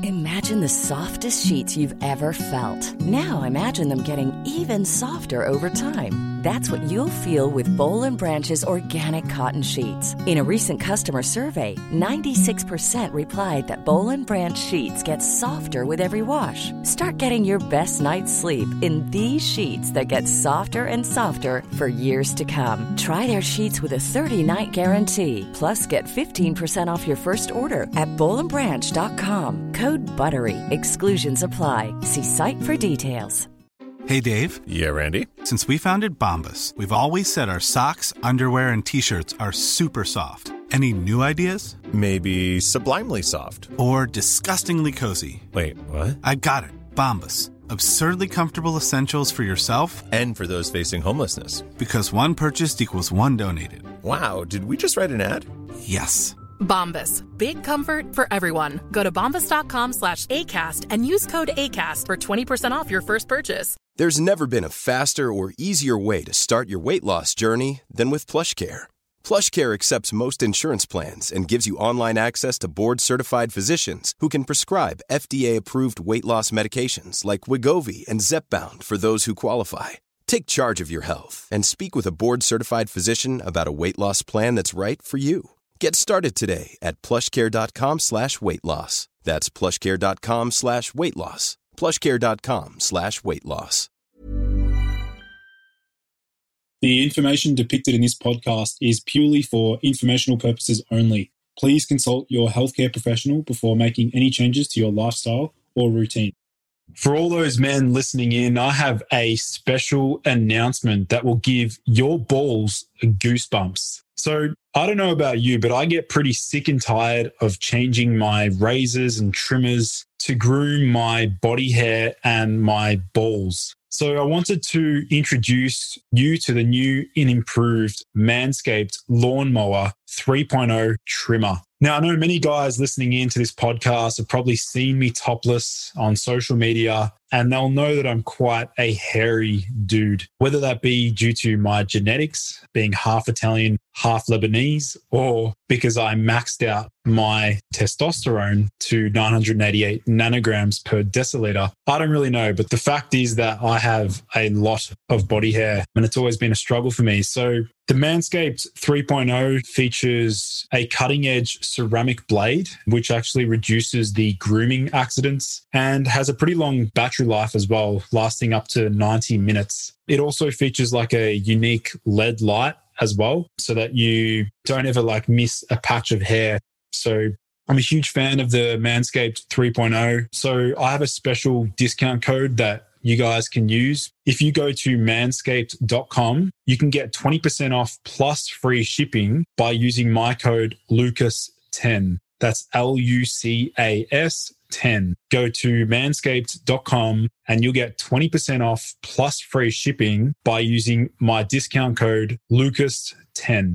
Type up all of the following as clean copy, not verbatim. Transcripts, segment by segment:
Imagine the softest sheets you've ever felt. Now imagine them getting even softer over time. That's what you'll feel with Boll and Branch's organic cotton sheets. In a recent customer survey, 96% replied that Boll and Branch sheets get softer with every wash. Start getting your best night's sleep in these sheets that get softer and softer for years to come. Try their sheets with a 30-night guarantee. Plus, get 15% off your first order at bollandbranch.com. Code BUTTERY. Exclusions apply. See site for details. Hey, Dave. Yeah, Randy. Since we founded Bombas, we've always said our socks, underwear, and T-shirts are super soft. Any new ideas? Maybe sublimely soft. Or disgustingly cozy. Wait, what? I got it. Bombas. Absurdly comfortable essentials for yourself and for those facing homelessness. Because one purchased equals one donated. Wow, did we just write an ad? Yes. Bombas. Big comfort for everyone. Go to bombas.com/ACAST and use code ACAST for 20% off your first purchase. There's never been a faster or easier way to start your weight loss journey than with PlushCare. PlushCare accepts most insurance plans and gives you online access to board-certified physicians who can prescribe FDA-approved weight loss medications like Wegovy and Zepbound for those who qualify. Take charge of your health and speak with a board-certified physician about a weight loss plan that's right for you. Get started today at plushcare.com/weight loss. That's plushcare.com/weight loss. plushcare.com/weight loss. The information depicted in this podcast is purely for informational purposes only. Please consult your healthcare professional before making any changes to your lifestyle or routine. For all those men listening in, I have a special announcement that will give your balls goosebumps. So I don't know about you, but I get pretty sick and tired of changing my razors and trimmers to groom my body hair and my balls. So I wanted to introduce you to the new and improved Manscaped Lawnmower 3.0 trimmer. Now, I know many guys listening into this podcast have probably seen me topless on social media, and they'll know that I'm quite a hairy dude, whether that be due to my genetics, being half Italian, half Lebanese, or because I maxed out my testosterone to 988 nanograms per deciliter. I don't really know, but the fact is that I have a lot of body hair, and it's always been a struggle for me. So the Manscaped 3.0 features a cutting-edge ceramic blade, which actually reduces the grooming accidents and has a pretty long battery life as well, lasting up to 90 minutes. It also features like a unique LED light as well, so that you don't ever miss a patch of hair. So I'm a huge fan of the Manscaped 3.0. So I have a special discount code that you guys can use. If you go to manscaped.com, you can get 20% off plus free shipping by using my code LUCAS10. That's LUCAS 10. Go to manscaped.com and you'll get 20% off plus free shipping by using my discount code LUCAS10.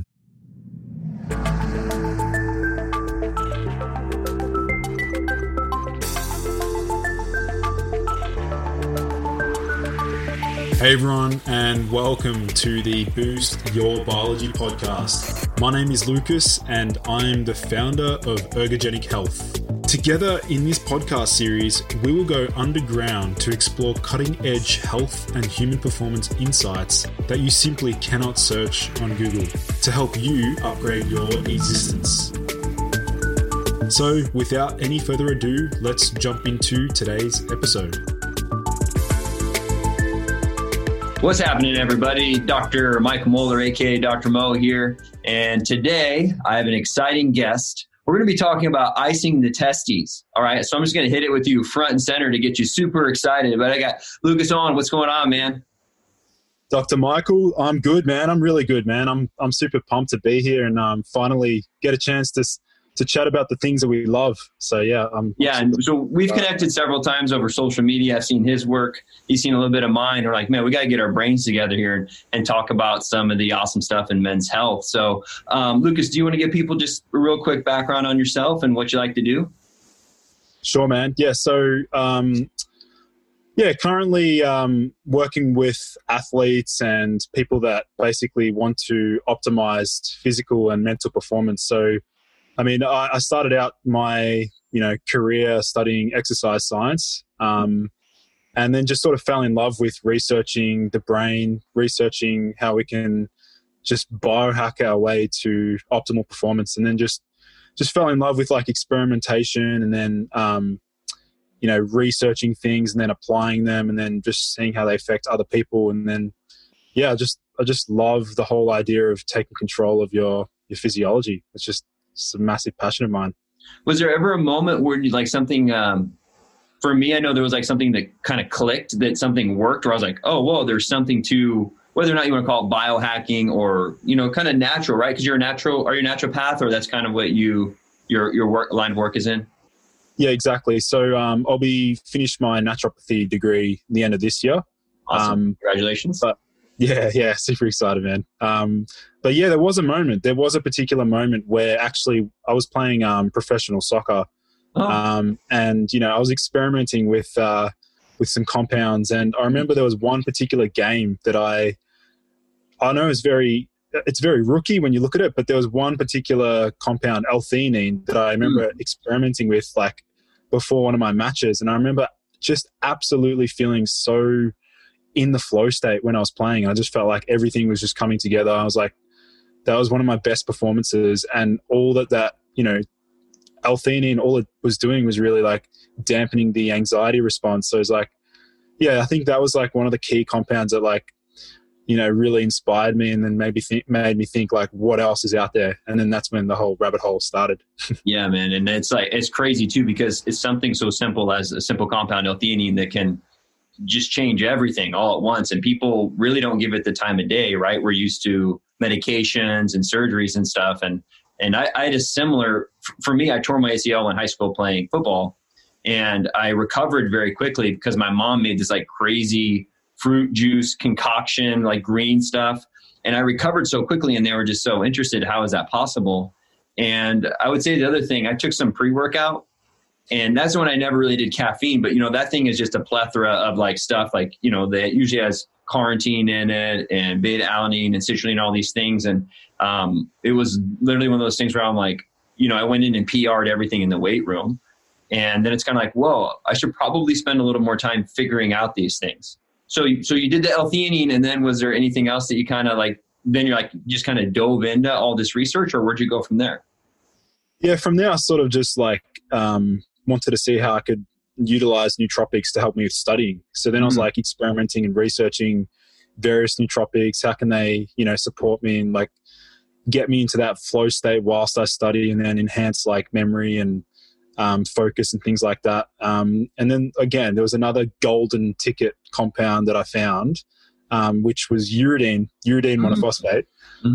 Hey everyone, and welcome to the Boost Your Biology podcast. My name is Lucas, and I'm the founder of Ergogenic Health. Together in this podcast series, we will go underground to explore cutting-edge health and human performance insights that you simply cannot search on Google to help you upgrade your existence. So, without any further ado, let's jump into today's episode. What's happening, everybody? Dr. Michael Moeller, aka Dr. Mo here. And today I have an exciting guest. We're going to be talking about icing the testes. All right. So I'm just going to hit it with you front and center to get you super excited. But I got Lucas on. What's going on, man? Dr. Michael, I'm good, man. I'm really good, man. I'm super pumped to be here and finally get a chance to chat about the things that we love. So and so we've connected several times over social media. I've seen his work. He's seen a little bit of mine. We're like, man, we got to get our brains together here and talk about some of the awesome stuff in men's health. So Lucas, do you want to give people just a real quick background on yourself and what you like to do? Sure, man. Yeah. So, currently working with athletes and people that basically want to optimize physical and mental performance. So, I mean, I started out my career studying exercise science. And then just sort of fell in love with researching the brain, researching how we can just biohack our way to optimal performance. And then just fell in love with like experimentation and then, researching things and then applying them and then just seeing how they affect other people. And then, I just love the whole idea of taking control of your physiology. It's a massive passion of mine. Was there ever a moment where you like something, for me, I know there was like something that kind of clicked, that something worked, where I was like, oh, whoa, there's something to, whether or not you want to call it biohacking or, kind of natural, right? Because are you a naturopath, or that's kind of what your work line of work is in? Yeah, exactly. So I'll be finished my naturopathy degree at the end of this year. Awesome. Congratulations. But yeah, super excited, man. But yeah, there was a particular moment where actually I was playing professional soccer. Oh. And I was experimenting with some compounds, and I remember there was one particular game that I know it's very rookie when you look at it, but there was one particular compound, L-theanine, that I remember experimenting with like before one of my matches, and I remember just absolutely feeling so in the flow state when I was playing. I just felt like everything was just coming together. I was like, that was one of my best performances, and all that L-theanine, all it was doing was really like dampening the anxiety response. So it's like, I think that was like one of the key compounds that like, really inspired me, and then made me think like, what else is out there? And then that's when the whole rabbit hole started. Yeah, man. And it's crazy too, because it's something so simple as a simple compound, L-theanine, that can just change everything all at once. And people really don't give it the time of day, right? We're used to medications and surgeries and stuff. And I had a similar, for me, I tore my ACL in high school playing football, and I recovered very quickly because my mom made this like crazy fruit juice concoction, like green stuff. And I recovered so quickly, and they were just so interested. How is that possible? And I would say the other thing, I took some pre-workout, and that's when I never really did caffeine, but that thing is just a plethora of like stuff like, that usually has carnitine in it and beta alanine and citrulline, all these things. And it was literally one of those things where I'm like, I went in and PR'd everything in the weight room. And then it's kind of like, whoa, I should probably spend a little more time figuring out these things. So you did the L-theanine, and then was there anything else that you kind of like, then you're like, just kind of dove into all this research, or where'd you go from there? Yeah, from there I sort of just like wanted to see how I could utilize nootropics to help me with studying. So then I was like experimenting and researching various nootropics. How can they, support me and like get me into that flow state whilst I study, and then enhance like memory and focus and things like that. And then again, there was another golden ticket compound that I found, which was uridine monophosphate,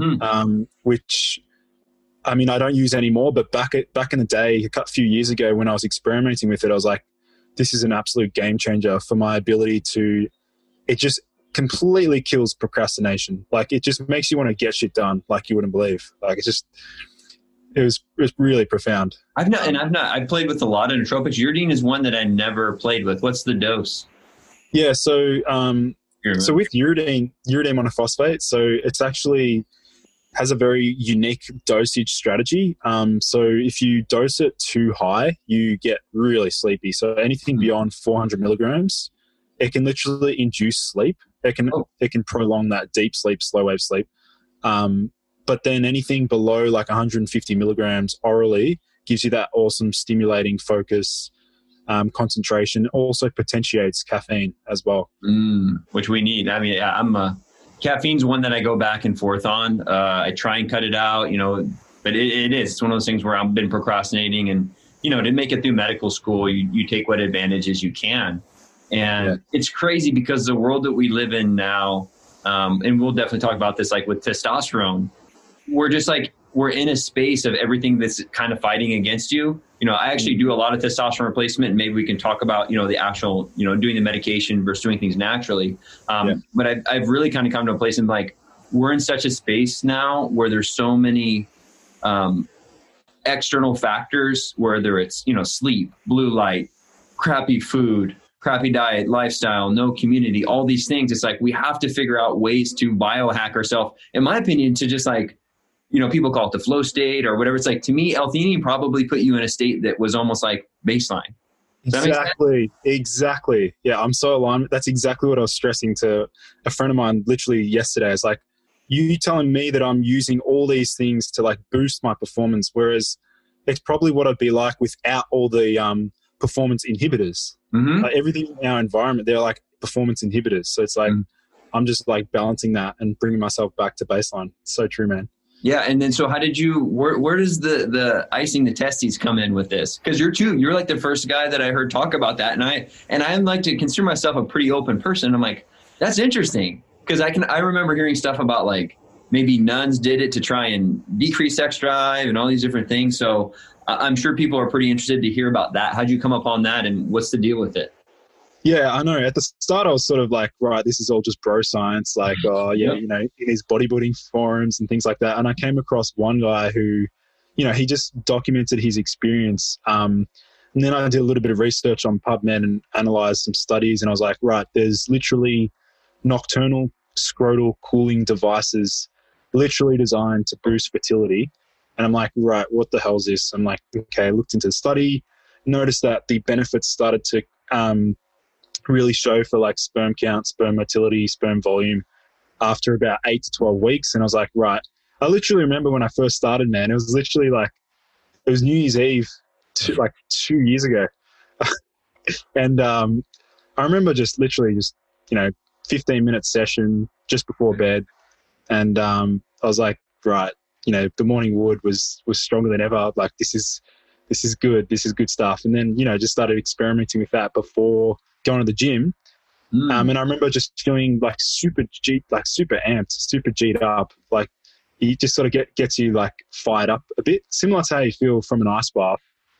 which I mean, I don't use anymore, but back in the day, a few years ago when I was experimenting with it, I was like, this is an absolute game changer for my ability to, it just completely kills procrastination. Like it just makes you want to get shit done like you wouldn't believe. Like it was really profound. I've played with a lot of nootropics. Uridine is one that I never played with. What's the dose? Yeah. So with uridine monophosphate, so it's actually has a very unique dosage strategy. So if you dose it too high, you get really sleepy. So anything beyond 400 milligrams, it can literally induce sleep. It can prolong that deep sleep, slow wave sleep. But then anything below like 150 milligrams orally gives you that awesome stimulating focus, concentration. Also potentiates caffeine as well. Which we need. I mean, caffeine's one that I go back and forth on. I try and cut it out, but it's one of those things where I've been procrastinating, and, to make it through medical school, you take what advantages you can. And It's crazy because the world that we live in now, and we'll definitely talk about this, like with testosterone, we're in a space of everything that's kind of fighting against you. I actually do a lot of testosterone replacement, and maybe we can talk about, the actual, doing the medication versus doing things naturally. But I've really kind of come to a place in like, we're in such a space now where there's so many external factors, whether it's, sleep, blue light, crappy food, crappy diet, lifestyle, no community, all these things. It's like, we have to figure out ways to biohack ourselves, in my opinion, to just like people call it the flow state or whatever. It's like, to me, L-theanine probably put you in a state that was almost like baseline. Exactly. Yeah, I'm so aligned. That's exactly what I was stressing to a friend of mine literally yesterday. It's like, you telling me that I'm using all these things to like boost my performance, whereas it's probably what I'd be like without all the performance inhibitors. Mm-hmm. Like everything in our environment, they're like performance inhibitors. So it's like, I'm just like balancing that and bringing myself back to baseline. So true, man. Yeah. And then, so how did you, where does the icing the testes come in with this? Because you're like the first guy that I heard talk about that. And I like to consider myself a pretty open person. I'm like, that's interesting. Because I remember hearing stuff about like maybe nuns did it to try and decrease sex drive and all these different things. So I'm sure people are pretty interested to hear about that. How'd you come up on that and what's the deal with it? Yeah, I know. At the start, I was sort of like, right, this is all just bro science. Like, in these bodybuilding forums and things like that. And I came across one guy who, he just documented his experience. And then I did a little bit of research on PubMed and analyzed some studies. And I was like, right, there's literally nocturnal scrotal cooling devices literally designed to boost fertility. And I'm like, right, what the hell is this? I'm like, okay, I looked into the study, noticed that the benefits started to really show for like sperm count, sperm motility, sperm volume after about 8 to 12 weeks. And I was like, right. I literally remember when I first started, man, it was literally like, it was New Year's Eve, 2 years ago. And I remember just 15-minute session just before bed. And I was like, right, the morning wood was stronger than ever. Like, this is good. This is good stuff. And then, just started experimenting with that before going to the gym. And I remember just feeling like super amped, super G'd up. Like, you just sort of gets you like fired up a bit, similar to how you feel from an ice bath.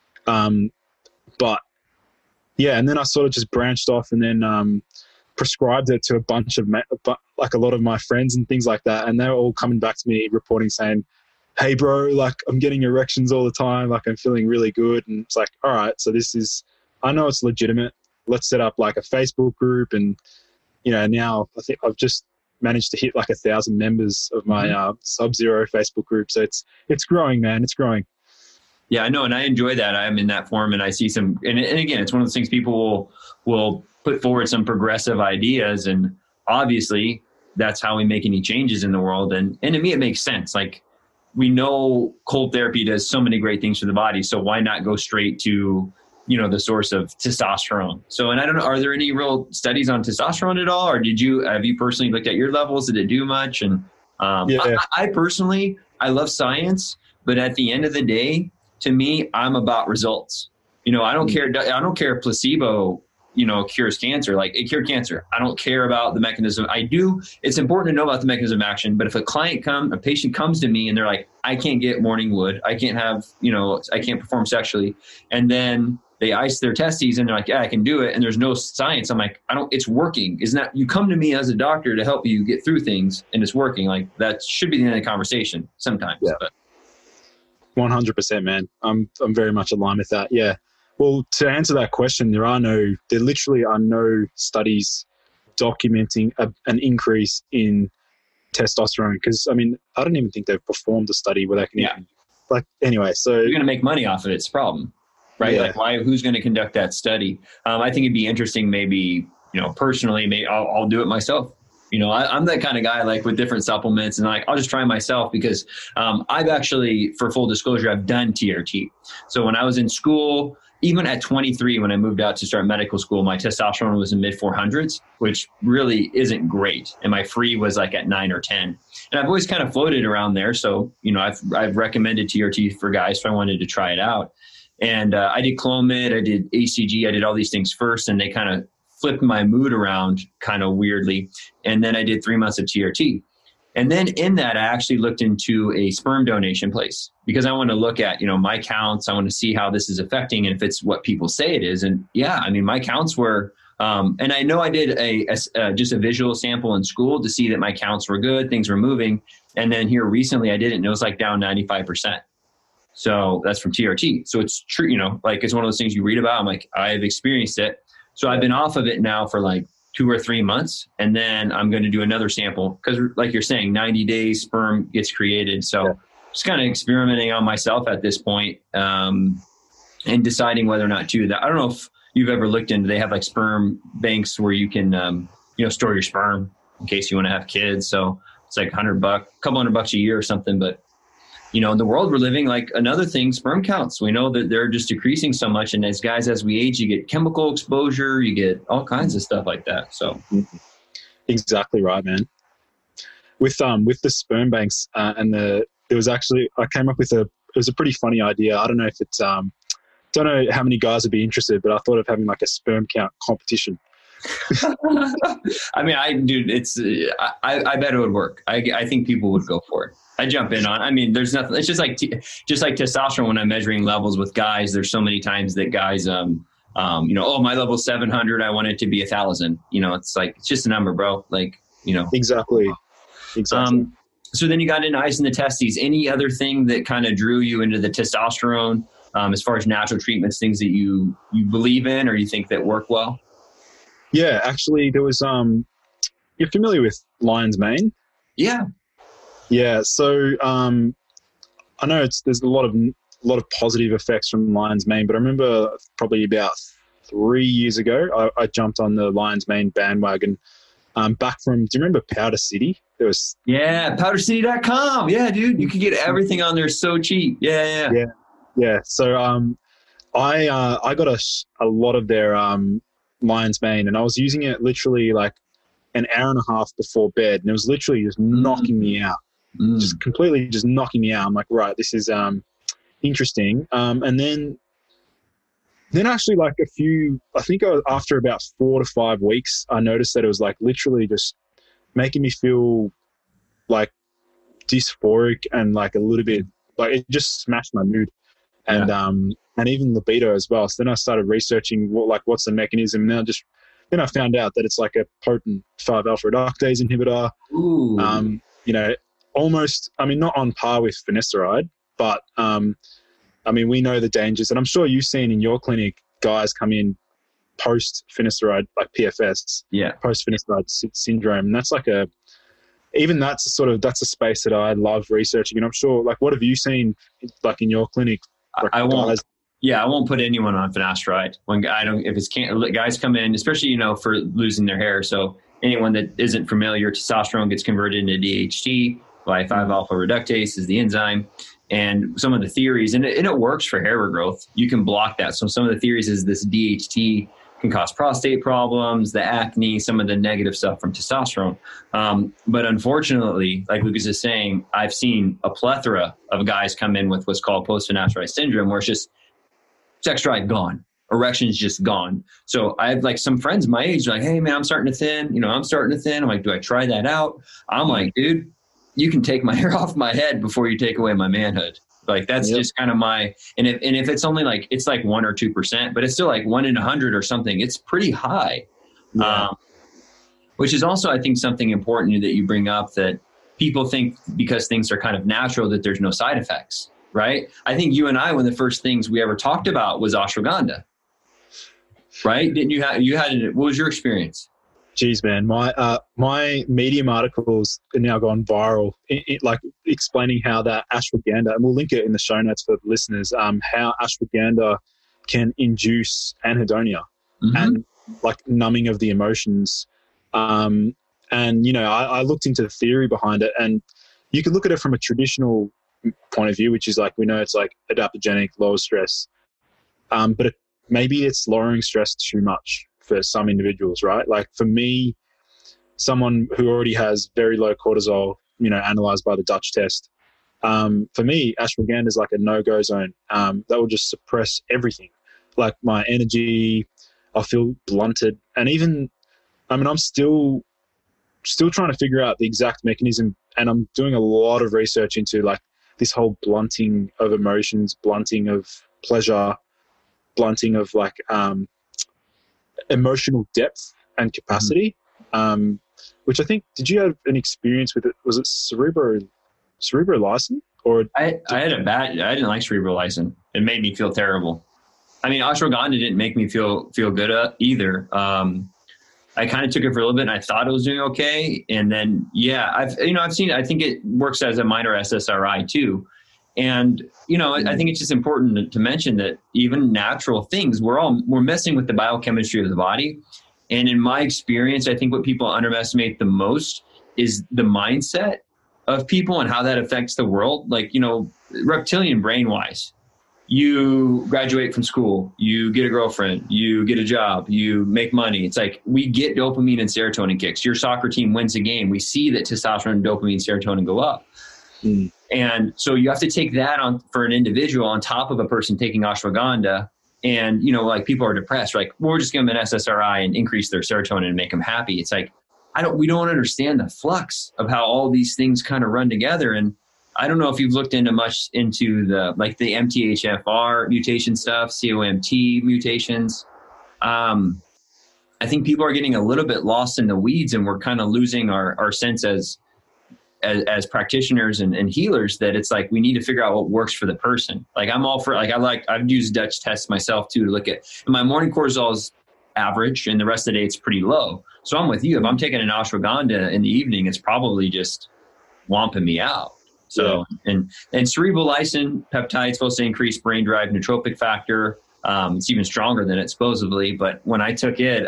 But yeah, and then I sort of just branched off and then prescribed it to a bunch of like a lot of my friends and things like that, and they were all coming back to me reporting saying, hey bro, like I'm getting erections all the time, like I'm feeling really good. And it's like, all right, so I know it's legitimate. Let's set up like a Facebook group. And now I think I've just managed to hit like 1,000 members of my Sub-Zero Facebook group. So it's growing, man. It's growing. Yeah, I know. And I enjoy that. I'm in that forum and I see some, and again, it's one of those things people will put forward some progressive ideas, and obviously that's how we make any changes in the world. And to me, it makes sense. Like, we know cold therapy does so many great things for the body. So why not go straight to, the source of testosterone? So, and I don't know, are there any real studies on testosterone at all? Or have you personally looked at your levels? Did it do much? And I personally, I love science, but at the end of the day, to me, I'm about results. I don't care if placebo, cures cancer. Like, it cured cancer. I don't care about the mechanism. I do. It's important to know about the mechanism of action. But if a patient comes to me and they're like, I can't get morning wood, I can't have, I can't perform sexually, and then they ice their testes and they're like, yeah, I can do it, and there's no science. I'm like, it's working. Isn't that, you come to me as a doctor to help you get through things and it's working. Like, that should be the end of the conversation sometimes. Yeah. But 100%, man. I'm very much aligned with that. Yeah. Well, to answer that question, there literally are no studies documenting an increase in testosterone. Because, I don't even think they've performed a study where they can anyway. So you're going to make money off of it. It's a problem, right? Yeah. Like, who's going to conduct that study? I think it'd be interesting, maybe, personally, maybe I'll do it myself. I'm that kind of guy, like, with different supplements, and I'll just try myself because I've actually, for full disclosure, I've done TRT. So when I was in school, even at 23, when I moved out to start medical school, my testosterone was in mid 400s, which really isn't great. And my free was like at 9 or 10. And I've always kind of floated around there. So, I've recommended TRT for guys, so I wanted to try it out. And I did Clomid, I did ACG, I did all these things first, and they kind of flipped my mood around kind of weirdly. And then I did 3 months of TRT. And then in that, I actually looked into a sperm donation place because I want to look at, my counts. I want to see how this is affecting and if it's what people say it is. And yeah, my counts were, and I know I did just a visual sample in school to see that my counts were good, things were moving. And then here recently I did it and it was like down 95%. So that's from TRT. So it's true, it's one of those things you read about. I'm like, I've experienced it. So I've been off of it now for like 2 or 3 months. And then I'm going to do another sample because, like you're saying, 90 days sperm gets created. So just kind of experimenting on myself at this point, and deciding whether or not to do that. I don't know if you've ever looked into, they have like sperm banks where you can, store your sperm in case you want to have kids. So it's like $100, couple $100 a year or something. But, in the world we're living, like another thing, sperm counts. We know that they're just decreasing so much. And as we age, you get chemical exposure, you get all kinds of stuff like that. So exactly right, man. With the sperm banks I came up with it was a pretty funny idea. I don't know if it's, don't know how many guys would be interested, but I thought of having like a sperm count competition. I mean, I bet it would work. I think people would go for it. I jump in on. I mean, there's nothing. It's just like testosterone. When I'm measuring levels with guys, there's so many times that guys, my level's 700. I want it to be 1,000. It's like it's just a number, bro. Like, Exactly. So then you got into icing the testes. Any other thing that kind of drew you into the testosterone, as far as natural treatments, things that you believe in or you think that work well? Yeah, actually, there was. You're familiar with lion's mane? Yeah. Yeah. So I know there's a lot of positive effects from lion's mane, but I remember probably about 3 years ago, I jumped on the lion's mane bandwagon. Back from, do you remember Powder City? There was powdercity.com. Yeah, dude, you can get everything on there so cheap. Yeah. So I got a lot of their lion's mane, and I was using it literally like an hour and a half before bed, and it was literally just knocking me out, just completely just knocking me out. I'm like, right, this is interesting. And then actually like I think after about 4 to 5 weeks, I noticed that it was like literally just making me feel like dysphoric and like a little bit like it just smashed my mood and even libido as well. So then I started researching what's the mechanism. And then I found out that it's like a potent 5-alpha reductase inhibitor. Ooh. Almost, I mean, not on par with finasteride, but I mean, we know the dangers, and I'm sure you've seen in your clinic guys come in post finasteride, like PFS, post finasteride syndrome, and that's like that's a space that I love researching. And I'm sure, like, what have you seen, like in your clinic? Like, I won't put anyone on finasteride if guys come in, especially for losing their hair. So anyone that isn't familiar, testosterone gets converted into DHT by 5-alpha reductase is the enzyme. And some of the theories, and it works for hair regrowth, you can block that. So some of the theories is this DHT can cause prostate problems, the acne, some of the negative stuff from testosterone. But unfortunately, like Lucas is saying, I've seen a plethora of guys come in with what's called post-finasteride syndrome, where it's just sex drive gone, erection's just gone. So I have like some friends my age, like, hey man, I'm starting to thin. I'm starting to thin. I'm like, do I try that out? I'm like, dude, you can take my hair off my head before you take away my manhood. Like that's just kind of and if it's only like, it's like 1 or 2%, but it's still like 1 in 100 or something. It's pretty high. Which is also, I think, something important that you bring up, that people think because things are kind of natural that there's no side effects, right? I think you and I, one of the first things we ever talked about was ashwagandha, right? Didn't you what was your experience? Geez, man, my Medium articles are now gone viral, like explaining how that ashwagandha, and we'll link it in the show notes for the listeners, how ashwagandha can induce anhedonia and like numbing of the emotions. And, I looked into the theory behind it, and you could look at it from a traditional point of view, which is like, we know it's like adaptogenic, lower stress, but maybe it's lowering stress too much for some individuals, right? Like for me, someone who already has very low cortisol, analyzed by the Dutch test, for me, ashwagandha is like a no-go zone. That will just suppress everything. Like my energy, I feel blunted. And even, I'm still trying to figure out the exact mechanism, and I'm doing a lot of research into like this whole blunting of emotions, blunting of pleasure, blunting of like, emotional depth and capacity, which I think, did you have an experience with it? Was it cerebrolysin? Or I didn't like cerebrolysin. It made me feel terrible. I mean, ashwagandha didn't make me feel good either. I kind of took it for a little bit and I thought it was doing okay. And then, I've seen, I think it works as a minor SSRI too. And, you know, I think it's just important to mention that even natural things, we're messing with the biochemistry of the body. And in my experience, I think what people underestimate the most is the mindset of people and how that affects the world. Like, you know, reptilian brain wise, you graduate from school, you get a girlfriend, you get a job, you make money. It's like we get dopamine and serotonin kicks. Your soccer team wins a game. We see that testosterone, dopamine, serotonin go up. And so you have to take that on for an individual on top of a person taking ashwagandha. And, you know, like people are depressed, like, we're just give them an SSRI and increase their serotonin and make them happy. It's like, we don't understand the flux of how all these things kind of run together. And I don't know if you've looked much into the MTHFR mutation stuff, COMT mutations. I think people are getting a little bit lost in the weeds, and we're kind of losing our sense as practitioners and healers, that it's like, we need to figure out what works for the person. Like I'm all for, I've used Dutch tests myself too, to look at my morning cortisol is average and the rest of the day it's pretty low. So I'm with you. If I'm taking an ashwagandha in the evening, it's probably just womping me out. So, and cerebral lysin peptide is supposed to increase brain derived neutropic factor. It's even stronger than it supposedly, but when I took it,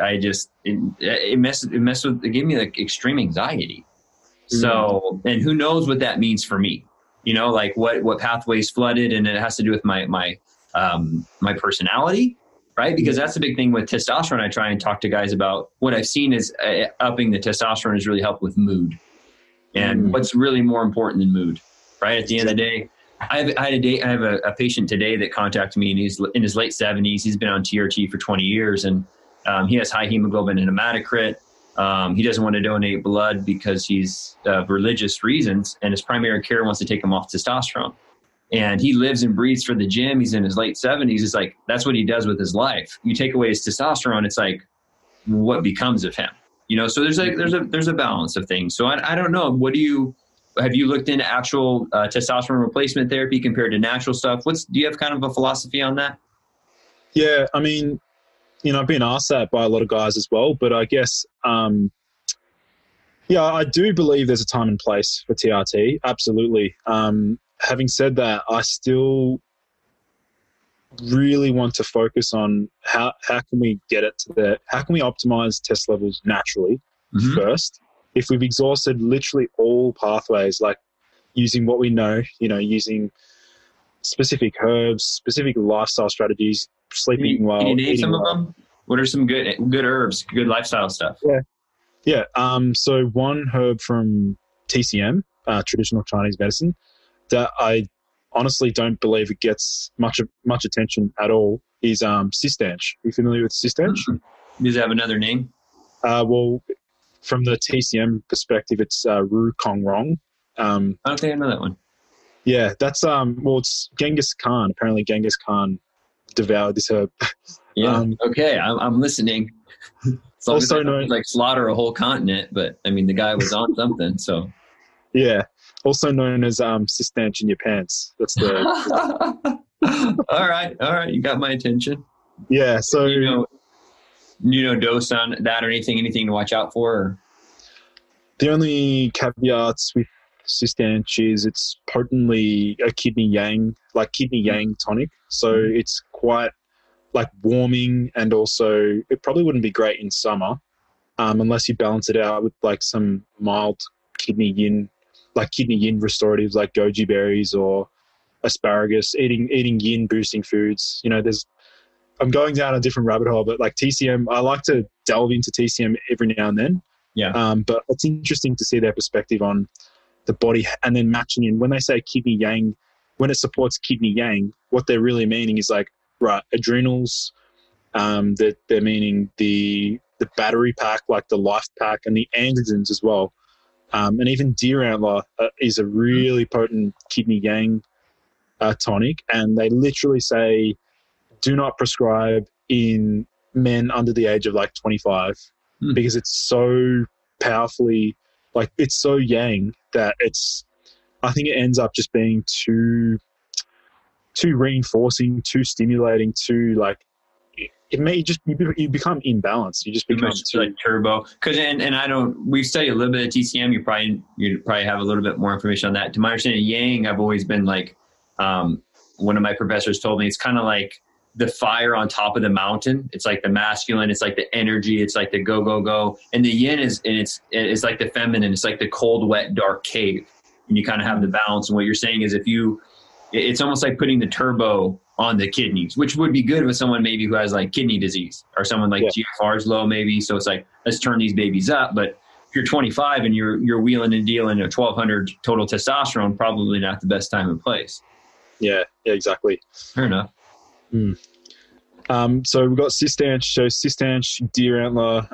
it gave me like extreme anxiety. So, and who knows what that means for me, you know, like what pathways flooded, and it has to do with my personality, right? Because that's the big thing with testosterone. I try and talk to guys about what I've seen is upping the testosterone has really helped with mood, and what's really more important than mood, right? At the end of the day, I have a patient today that contacted me, and he's in his late 70s. He's been on TRT for 20 years, and he has high hemoglobin and hematocrit. He doesn't want to donate blood because he's religious reasons, and his primary care wants to take him off testosterone. And he lives and breathes for the gym. He's in his late 70s. It's like, that's what he does with his life. You take away his testosterone, it's like, what becomes of him? You know, so there's a balance of things. So I don't know. Have you looked into actual testosterone replacement therapy compared to natural stuff? Do you have kind of a philosophy on that? Yeah, I mean, you know, I've been asked that by a lot of guys as well, but I guess, I do believe there's a time and place for TRT. Absolutely. Having said that, I still really want to focus on how can we get it to how can we optimize test levels naturally first? If we've exhausted literally all pathways, like using what we know, you know, using specific herbs, specific lifestyle strategies, sleeping well. Can you name some of them? What are some good herbs, good lifestyle stuff? Yeah. So one herb from TCM, traditional Chinese medicine, that I honestly don't believe it gets much attention at all is Cistanche. Are you familiar with Cistanche? Does it have another name? Well, from the TCM perspective, it's Ru Kong Rong. I don't think I know that one. Yeah, that's it's Genghis Khan. Apparently, Genghis Khan devoured this herb. Yeah. Okay, I'm listening. Also known like slaughter a whole continent, but I mean the guy was on something. So yeah, also known as Cistanche in your pants. That's the. All right, you got my attention. Yeah, so you know dose on that or anything to watch out for? Or? The only caveats with Cistanche is it's potently a kidney yang tonic. So it's quite like warming, and also it probably wouldn't be great in summer unless you balance it out with like some mild kidney yin restoratives like goji berries or asparagus, eating yin boosting foods. You know, I'm going down a different rabbit hole, but like TCM, I like to delve into TCM every now and then. Yeah. But it's interesting to see their perspective on the body, and then matching in when they say kidney yang, when it supports kidney yang, what they're really meaning is like, right, adrenals, that they're meaning the battery pack, like the life pack, and the androgens as well. And even deer antler is a really potent kidney yang tonic. And they literally say, do not prescribe in men under the age of like 25 because it's so powerfully, like it's so yang that I think it ends up just being too reinforcing, too stimulating, too like, you become imbalanced. You just become too like turbo. Because we've studied a little bit of TCM. You probably have a little bit more information on that. To my understanding, yang, I've always been like one of my professors told me it's kind of like the fire on top of the mountain. It's like the masculine, it's like the energy, it's like the go, go, go. And the yin it's like the feminine, it's like the cold, wet, dark cave. And you kind of have the balance. And what you're saying is it's almost like putting the turbo on the kidneys, which would be good with someone maybe who has like kidney disease or someone like GFR is low maybe. So it's like, let's turn these babies up. But if you're 25 and you're wheeling and dealing at 1200 total testosterone, probably not the best time and place. Yeah, exactly. Fair enough. So we've got Cistanch. So Cistanch, deer antler,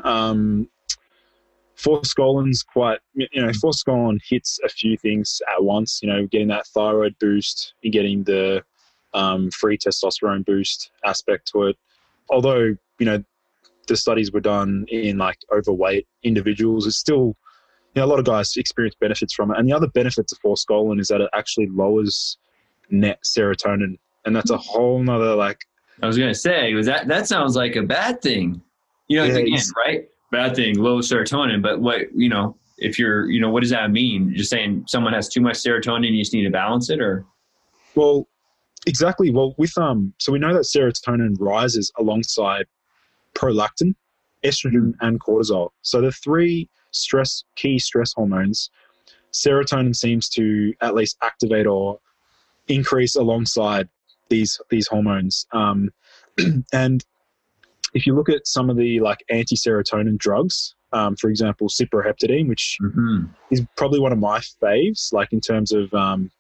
forskolin forskolin hits a few things at once, getting that thyroid boost, you're getting the free testosterone boost aspect to it. Although, the studies were done in like overweight individuals, it's still, a lot of guys experience benefits from it. And the other benefits of forskolin is that it actually lowers net serotonin. And that's a whole nother I was going to say, that sounds like a bad thing. Again, right? Bad thing, low serotonin. But what, if you're, what does that mean? Just saying someone has too much serotonin and you just need to balance it, or? Well, exactly. Well, with, so we know that serotonin rises alongside prolactin, estrogen, and cortisol. So the three key stress hormones, serotonin seems to at least activate or increase alongside these hormones. And if you look at some of the anti-serotonin drugs, for example, cyproheptadine, which is probably one of my faves, in terms of,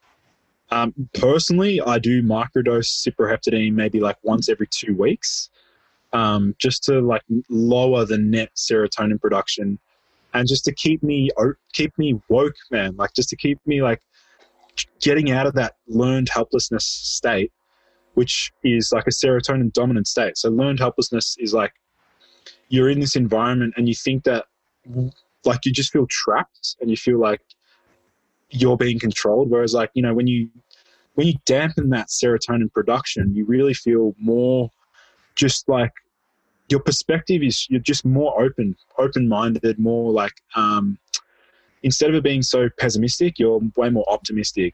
personally, I do microdose cyproheptadine maybe once every 2 weeks, just to lower the net serotonin production and just to keep me woke, man, just to keep me getting out of that learned helplessness state, which is a serotonin dominant state. So learned helplessness is you're in this environment and you think that you just feel trapped and you feel like you're being controlled. Whereas when you dampen that serotonin production, you really feel more just your perspective is, you're just more open-minded, more instead of it being so pessimistic, you're way more optimistic.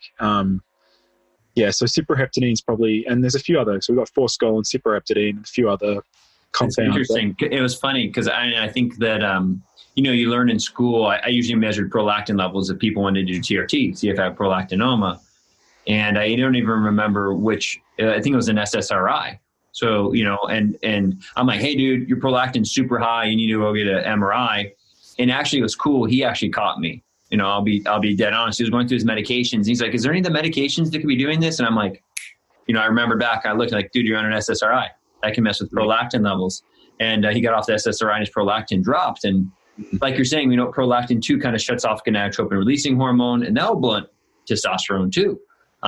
So cyproheptadine is probably, and there's a few others. So we've got forskolin, cyproheptadine, a few other compounds. It's interesting. It was funny because I think that, you learn in school, I usually measured prolactin levels if people wanted to do TRT, see if I have prolactinoma. And I don't even remember which, I think it was an SSRI. So, and I'm like, hey, dude, your prolactin's super high. You need to go get an MRI. And actually, it was cool. He actually caught me. I'll be dead honest. He was going through his medications. He's like, is there any of the medications that could be doing this? And I'm like, I remember back, I looked dude, you're on an SSRI. That can mess with prolactin levels. And he got off the SSRI and his prolactin dropped. And like you're saying, prolactin 2 kind of shuts off gonadotropin releasing hormone, and that'll blunt testosterone too.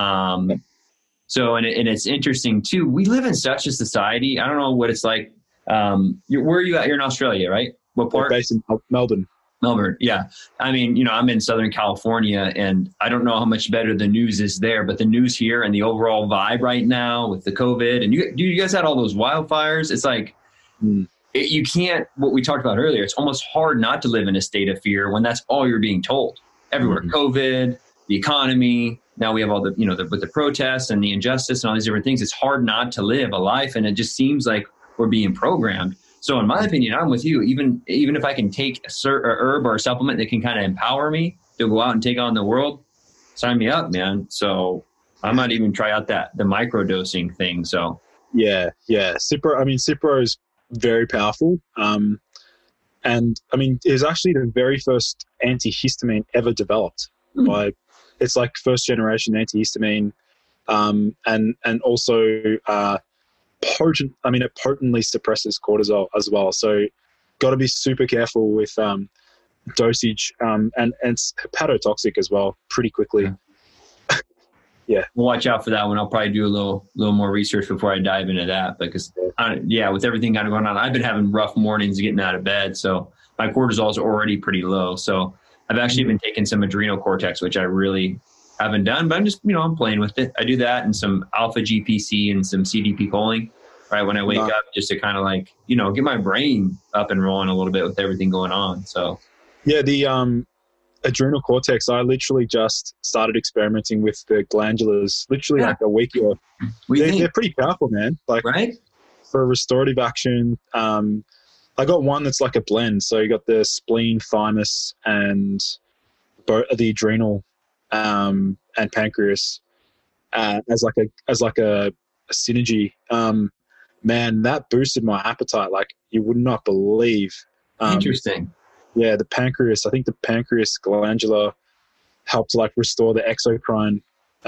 So, and it's interesting too. We live in such a society. I don't know what it's like. Where are you at? You're in Australia, right? What part? We're based in Melbourne. Melbourne, yeah. I mean, I'm in Southern California, and I don't know how much better the news is there, but the news here and the overall vibe right now with the COVID, and you guys had all those wildfires. It's you can't, what we talked about earlier, it's almost hard not to live in a state of fear when that's all you're being told. Everywhere, COVID, the economy, now we have all the, with the protests and the injustice and all these different things, it's hard not to live a life, and it just seems like we're being programmed. So in my opinion, I'm with you. Even if I can take a herb or a supplement that can kind of empower me to go out and take on the world, sign me up, man. So I might even try out the microdosing thing. So yeah. Cipro is very powerful. And I mean, it was actually the very first antihistamine ever developed by, it's first generation antihistamine. And also, it potently suppresses cortisol as well. So got to be super careful with dosage, and it's hepatotoxic as well pretty quickly. Yeah. We'll watch out for that one. I'll probably do a little more research before I dive into that, because with everything kind of going on, I've been having rough mornings getting out of bed. So my cortisol is already pretty low. So I've actually been taking some adrenal cortex, which I really haven't done, but I'm just, I'm playing with it. I do that and some alpha GPC and some CDP choline right when I wake up, just to kind of get my brain up and rolling a little bit with everything going on. So yeah, adrenal cortex, I literally just started experimenting with the glandulars literally like a week ago. They're pretty powerful, man. Like, right? For restorative action, I got one that's like a blend. So you got the spleen, thymus, and the adrenal and pancreas as like a synergy. Man, that boosted my appetite like you would not believe. Interesting. Yeah, the pancreas. I think the pancreas glandular helped like restore the exocrine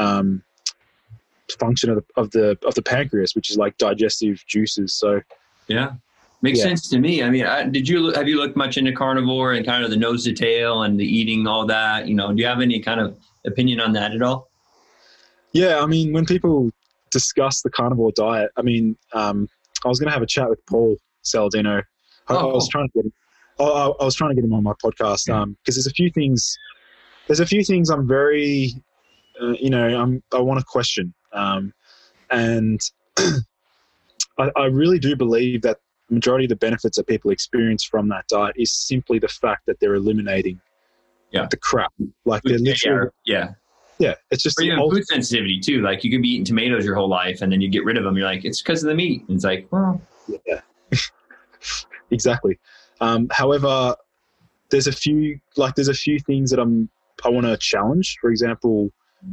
function of the pancreas, which is like digestive juices. So yeah, makes sense to me. I mean, have you looked much into carnivore and kind of the nose to tail and the eating, all that? You know, do you have any kind of opinion on that at all? Yeah, I mean, when people discuss the carnivore diet, I mean, I was going to have a chat with Paul Saladino. I was trying to get him. I was trying to get him on my podcast because there's a few things. There's a few things I'm very, I want to question, and I really do believe that the majority of the benefits that people experience from that diet is simply the fact that they're eliminating the crap. Like they're literally Yeah, it's just... Or even food sensitivity, too. Like, you could be eating tomatoes your whole life, and then you get rid of them. You're like, it's because of the meat. And it's like, well... Yeah, exactly. However, there's a few things that I want to challenge. For example,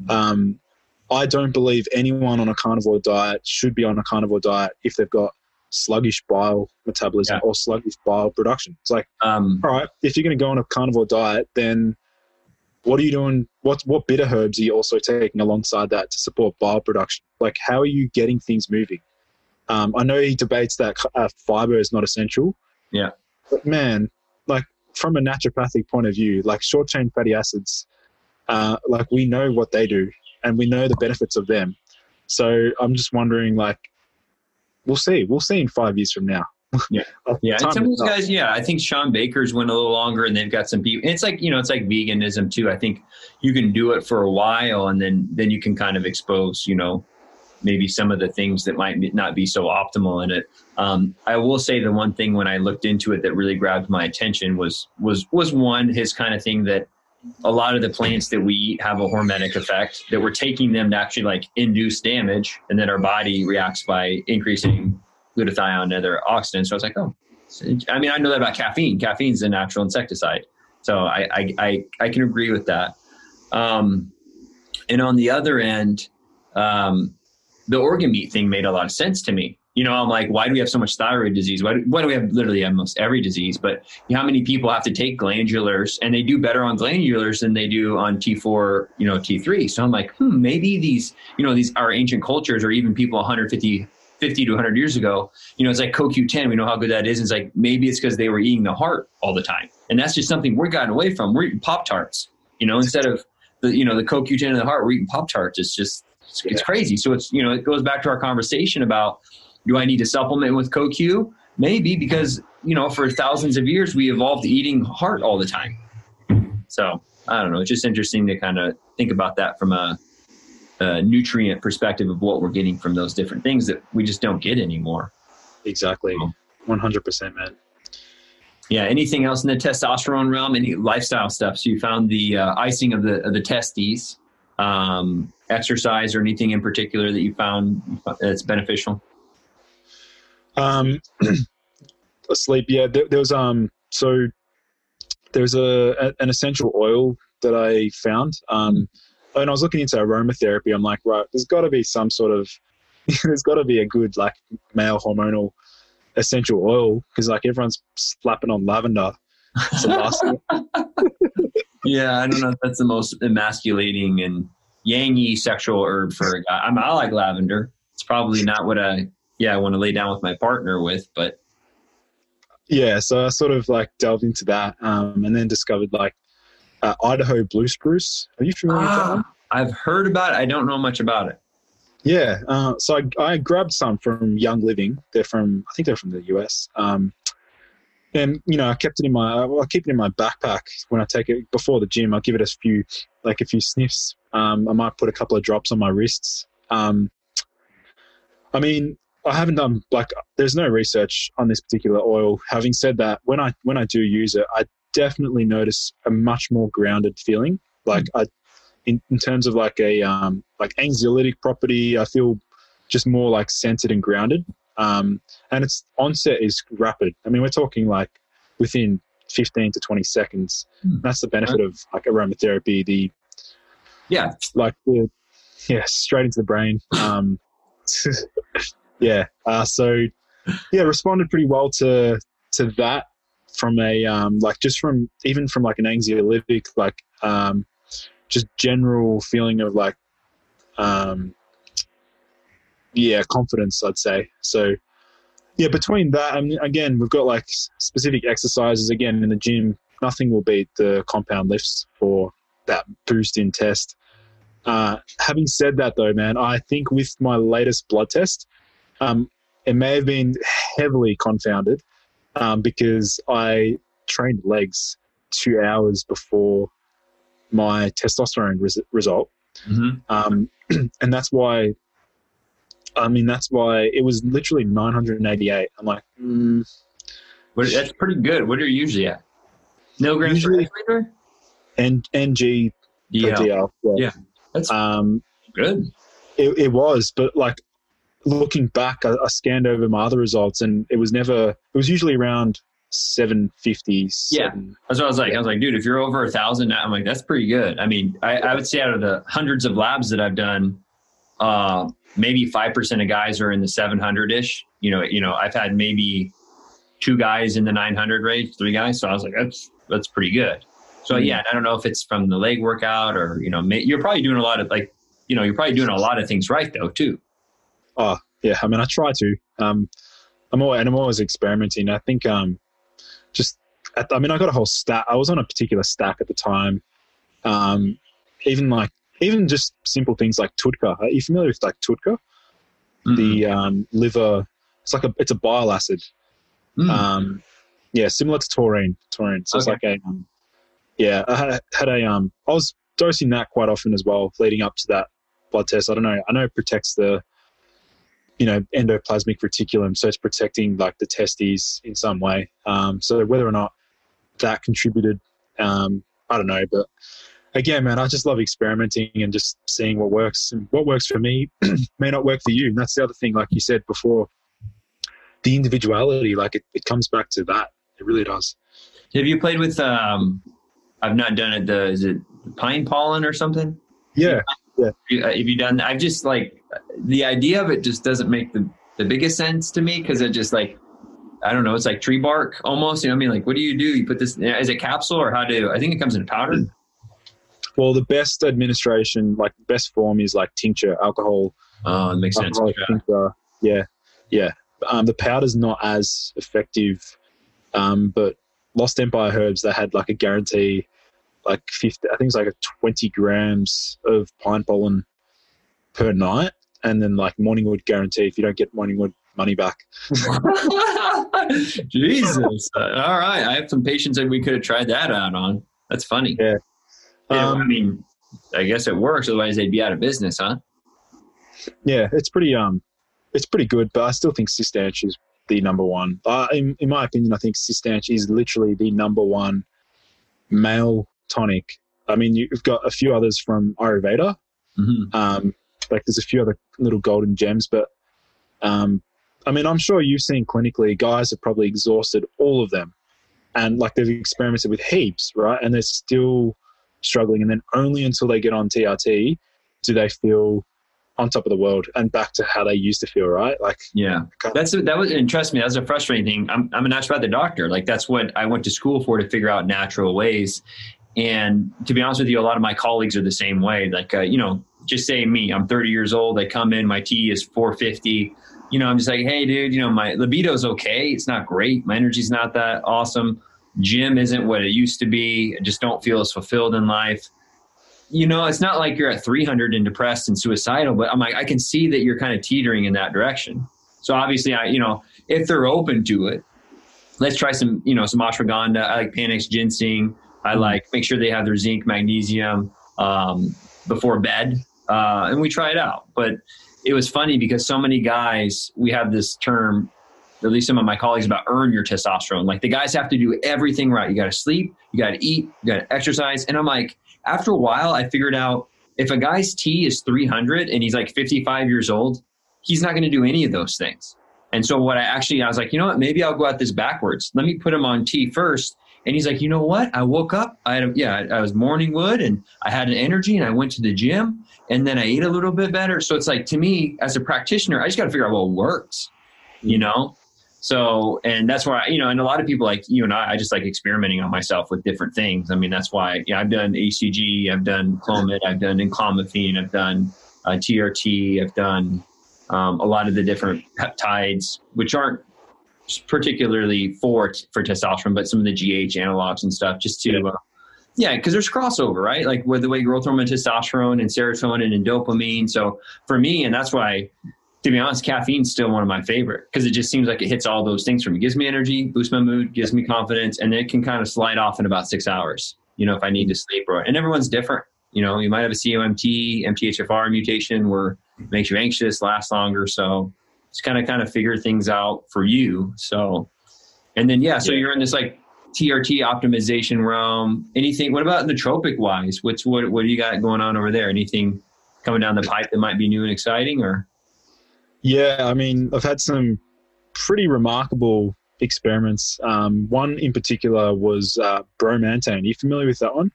I don't believe anyone on a carnivore diet should be on a carnivore diet if they've got sluggish bile metabolism or sluggish bile production. It's like, all right, if you're going to go on a carnivore diet, then... what are you doing? What bitter herbs are you also taking alongside that to support bile production? Like, how are you getting things moving? I know he debates that fiber is not essential. Yeah. But man, like from a naturopathic point of view, like short chain fatty acids, like we know what they do and we know the benefits of them. So I'm just wondering, like, we'll see in 5 years from now. Yeah. And some of these guys, I think Sean Baker's went a little longer and they've got some people. It's like, it's like veganism too. I think you can do it for a while and then you can kind of expose, maybe some of the things that might not be so optimal in it. I will say the one thing when I looked into it that really grabbed my attention was one, his kind of thing that a lot of the plants that we eat have a hormetic effect, that we're taking them to actually like induce damage, and then our body reacts by increasing glutathione and other oxidants. So I was like, I mean, I know that about caffeine. Caffeine's a natural insecticide. So I can agree with that. And on the other end, the organ meat thing made a lot of sense to me. I'm like, why do we have so much thyroid disease? Why do we have literally almost every disease? But how many people have to take glandulars, and they do better on glandulars than they do on T4, T3. So I'm like, maybe these our ancient cultures, or even people 50 to 100 years ago, it's like CoQ10. We know how good that is. It's like, maybe it's because they were eating the heart all the time. And that's just something we're gotten away from. We're eating Pop-Tarts, instead of the CoQ10 in the heart, we're eating Pop-Tarts. It's crazy. So it's, it goes back to our conversation about, do I need to supplement with CoQ? Maybe, because, for thousands of years, we evolved eating heart all the time. So I don't know. It's just interesting to kind of think about that from a nutrient perspective of what we're getting from those different things that we just don't get anymore. Exactly. 100%, man. Yeah. Anything else in the testosterone realm? Any lifestyle stuff? So you found the icing of the testes, exercise, or anything in particular that you found that's beneficial? Sleep. Yeah. There's an essential oil that I found. And I was looking into aromatherapy. I'm like, right, there's got to be some sort of, there's got to be a good like male hormonal essential oil, because like everyone's slapping on lavender. It's the last thing. Yeah, I don't know if that's the most emasculating and yangy sexual herb for a guy. I like lavender. It's probably not what I want to lay down with my partner with, but. Yeah, so I sort of like delved into that, and then discovered like Idaho blue spruce. Are you familiar with that one? I've heard about it. I don't know much about it. Yeah, so I grabbed some from Young Living. I think they're from the US. And I kept it I keep it in my backpack when I take it before the gym. I'll give it a few sniffs. I might put a couple of drops on my wrists. I mean, I haven't done there's no research on this particular oil. Having said that, when I do use it, I definitely notice a much more grounded feeling. Like in terms of like a like anxiolytic property, I feel just more like centered and grounded. And its onset is rapid. I mean, we're talking like within 15 to 20 seconds. That's the benefit of like aromatherapy. Straight into the brain. Responded pretty well to that from a even from like an anxiolytic, like just general feeling of like confidence, I'd say. So between that, I mean, again, we've got like specific exercises again in the gym. Nothing will beat the compound lifts for that boost in test. Having said that though, man, I think with my latest blood test, it may have been heavily confounded because I trained legs 2 hours before my testosterone result. And that's why it was literally 988. I'm like, that's pretty good. What are you usually at? Milligrams per deciliter? NG per DL. Yeah. That's good. It was, but like looking back, I scanned over my other results and it was usually around 750. Yeah. That's what I was like. I was like, dude, if you're over 1,000, I'm like, that's pretty good. I mean, I would say out of the hundreds of labs that I've done, maybe 5% of guys are in the 700-ish. You know, I've had maybe 2 guys in the 900 range, 3 guys. So I was like, that's pretty good. So I don't know if it's from the leg workout or, you're probably doing a lot of you're probably doing a lot of things right though too. Oh yeah. I mean, I try to, I'm always experimenting. I think, I got a whole stack. I was on a particular stack at the time. Even just simple things like TUDCA. Are you familiar with like TUDCA? The liver, it's a bile acid. Similar to taurine. So it's like I was dosing that quite often as well, leading up to that blood test. I don't know. I know it protects the, endoplasmic reticulum, so it's protecting like the testes in some way. So whether or not that contributed, I don't know. But again, man, I just love experimenting and just seeing what works. And what works for me may not work for you. And that's the other thing, like you said before, the individuality, like it comes back to that. It really does. Have you played with, I've not done it, is it pine pollen or something? Yeah. Have you done that? I've just like, the idea of it just doesn't make the biggest sense to me because it just like, I don't know, it's like tree bark almost. You know what I mean? Like, what do? You put this, is it capsule or I think it comes in powder? Well, the best administration, like best form is like tincture, alcohol. Oh, it makes sense. Tincture. Yeah. The powder's not as effective, but Lost Empire Herbs, they had like a guarantee, like 50, I think it's like 20 grams of pine pollen per night. And then like Morningwood guarantee, if you don't get Morningwood, money back. Jesus. All right. I have some patients that we could have tried that out on. That's funny. Yeah. I mean, I guess it works. Otherwise they'd be out of business, huh? Yeah, it's pretty good, but I still think Cistanch is the number one. In my opinion, I think Cistanch is literally the number one male tonic. I mean, you've got a few others from Ayurveda. Like there's a few other little golden gems, but I mean, I'm sure you've seen clinically, guys have probably exhausted all of them, and like they've experimented with heaps, right? And they're still struggling, and then only until they get on TRT do they feel on top of the world and back to how they used to feel, right? Like, yeah, that was, and trust me, that's a frustrating thing. I'm a naturopathic doctor. Like that's what I went to school for, to figure out natural ways. And to be honest with you, a lot of my colleagues are the same way. Like, just say me, I'm 30 years old. I come in, my T is 450. I'm just like, hey, dude, my libido's okay. It's not great. My energy's not that awesome. Gym isn't what it used to be. I just don't feel as fulfilled in life. It's not like you're at 300 and depressed and suicidal, but I'm like, I can see that you're kind of teetering in that direction. So obviously, if they're open to it, let's try some, some ashwagandha. I like Panax ginseng. I like make sure they have their zinc, magnesium before bed. And we try it out. But it was funny because so many guys, we have this term, at least some of my colleagues, about earn your testosterone. Like the guys have to do everything right. You got to sleep, you got to eat, you got to exercise. And I'm like, after a while, I figured out if a guy's T is 300 and he's like 55 years old, he's not going to do any of those things. And so I was like, you know what, maybe I'll go at this backwards. Let me put him on T first. And he's like, you know what? I woke up, I was morning wood and I had an energy and I went to the gym and then I ate a little bit better. So it's like, to me as a practitioner, I just got to figure out what works, you know? So, and that's why, you know, and a lot of people like you and I just like experimenting on myself with different things. I mean, that's why I've done HCG, I've done Clomid, I've done enclomiphene, I've done TRT, I've done a lot of the different peptides, which aren't particularly for testosterone, but some of the GH analogs and stuff, just to, because there's crossover, right? Like with the way growth hormone, testosterone, and serotonin and dopamine. So for me, and that's why, to be honest, caffeine's still one of my favorite, because it just seems like it hits all those things for me. It gives me energy, boosts my mood, gives me confidence, and then it can kind of slide off in about 6 hours, you know, if I need to sleep. And everyone's different. You know, you might have a COMT, MTHFR mutation where it makes you anxious, lasts longer. So just kind of figure things out for you. So, and then, so you're in this like TRT optimization realm. Anything, what about nootropic wise? What do you got going on over there? Anything coming down the pipe that might be new and exciting, or? Yeah, I mean, I've had some pretty remarkable experiments. One in particular was bromantane. Are you familiar with that one?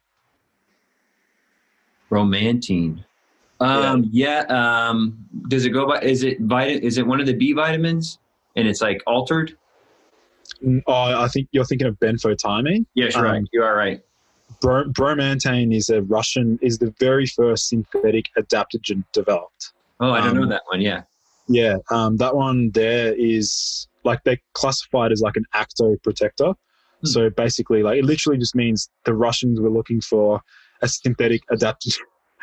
Bromantane. Does it go by, is it one of the B vitamins and it's like altered? I think you're thinking of benfotiamine. Yes, right. You are right. Bromantane is the very first synthetic adaptogen developed. Oh, I don't know that one. Yeah. Yeah. That one there is like, they classified as like an actoprotector. So basically, like, it literally just means the Russians were looking for a synthetic adaptogen.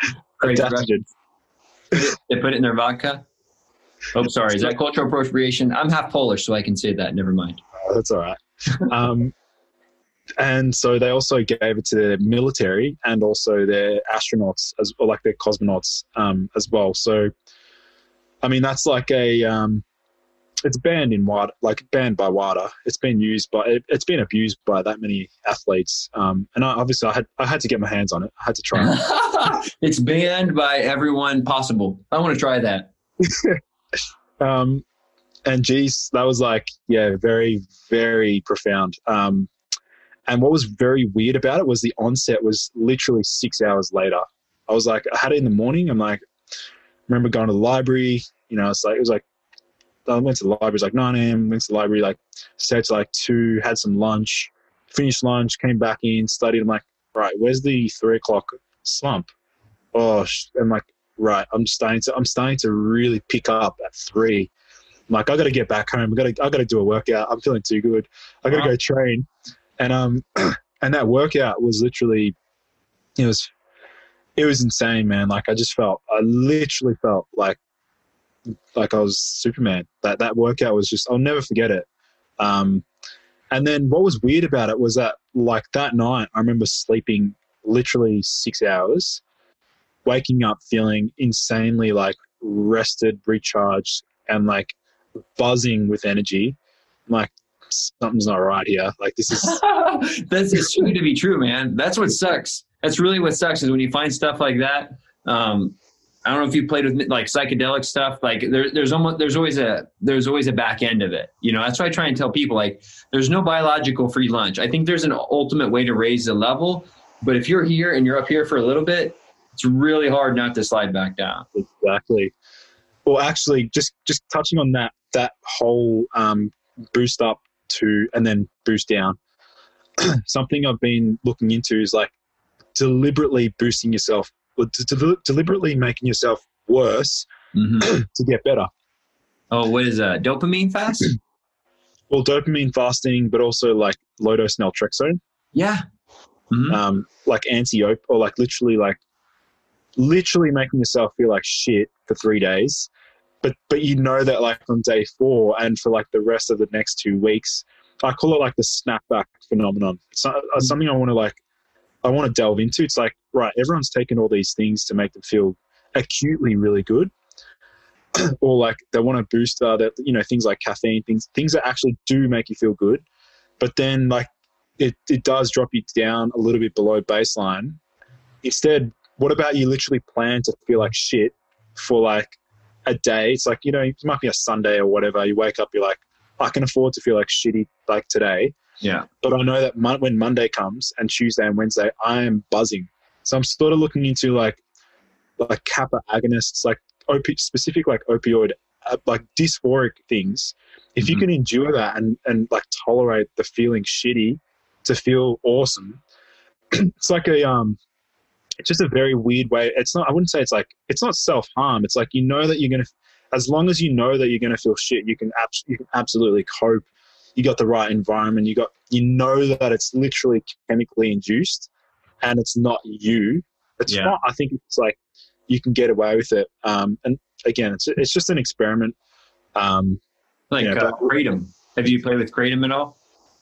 They put it in their vodka. Oh, sorry. Is that cultural appropriation? I'm half Polish, so I can say that. Never mind. That's all right. And so they also gave it to the military and also their astronauts, or like their cosmonauts as well. So, I mean, that's like it's banned banned by WADA. It's been used it's been abused by that many athletes. And I had to get my hands on it. I had to try it. It's banned by everyone possible. I want to try that. And geez, that was like, very, very profound. And what was very weird about it was the onset was literally 6 hours later. I was like, I had it in the morning. I'm like, I remember going to the library, you know, I went to the library, it was like 9 a.m., went to the library, like stayed to like 2, had some lunch, finished lunch, came back in, studied. I'm like, right, where's the 3 o'clock slump? Oh, I'm like, right, I'm starting to really pick up at 3. I'm like, I got to get back home. I got to do a workout. I'm feeling too good. I got to go train. And that workout was literally, it was insane, man. Like I literally felt like I was Superman. That workout was just, I'll never forget it. And then what was weird about it was that like that night, I remember sleeping literally 6 hours, waking up feeling insanely like rested, recharged, and like buzzing with energy. I'm like, something's not right here. Like this is that's just too good to be true, man. That's what sucks. That's really what sucks is when you find stuff like that. I don't know if you played with like psychedelic stuff. Like there's always a back end of it. You know, that's why I try and tell people like there's no biological free lunch. I think there's an ultimate way to raise the level, but if you're here and you're up here for a little bit, it's really hard not to slide back down. Exactly. Well, actually, just touching on that whole boost up to and then boost down. Something I've been looking into is like deliberately boosting yourself, deliberately making yourself worse to get better. Oh, what is that? Dopamine fast? Well, dopamine fasting, but also like low dose naltrexone. Yeah. Mm-hmm. Like anti-op, or like literally making yourself feel like shit for 3 days. But you know that like on day 4 and for like the rest of the next 2 weeks, I call it like the snapback phenomenon. It's something I want to delve into. It's like, right, everyone's taken all these things to make them feel acutely really good. or like they want a booster that, you know, things like caffeine, things that actually do make you feel good. But then like it does drop you down a little bit below baseline. Instead, what about you literally plan to feel like shit for like a day? It's like, you know, it might be a Sunday or whatever. You wake up, you're like, I can afford to feel like shitty like today. Yeah. But I know that when Monday comes and Tuesday and Wednesday, I am buzzing. So I'm sort of looking into like kappa agonists, like specific like opioid, like dysphoric things. If you can endure that and like tolerate the feeling shitty to feel awesome, it's like it's just a very weird way. It's not, I wouldn't say it's not self-harm. It's like, you know that you're going to, as long as you know that you're going to feel shit, you can absolutely cope. You got the right environment. You know that it's literally chemically induced and it's not you. It's not, I think it's like, you can get away with it. And again, it's just an experiment. Kratom. Have you played with Kratom at all?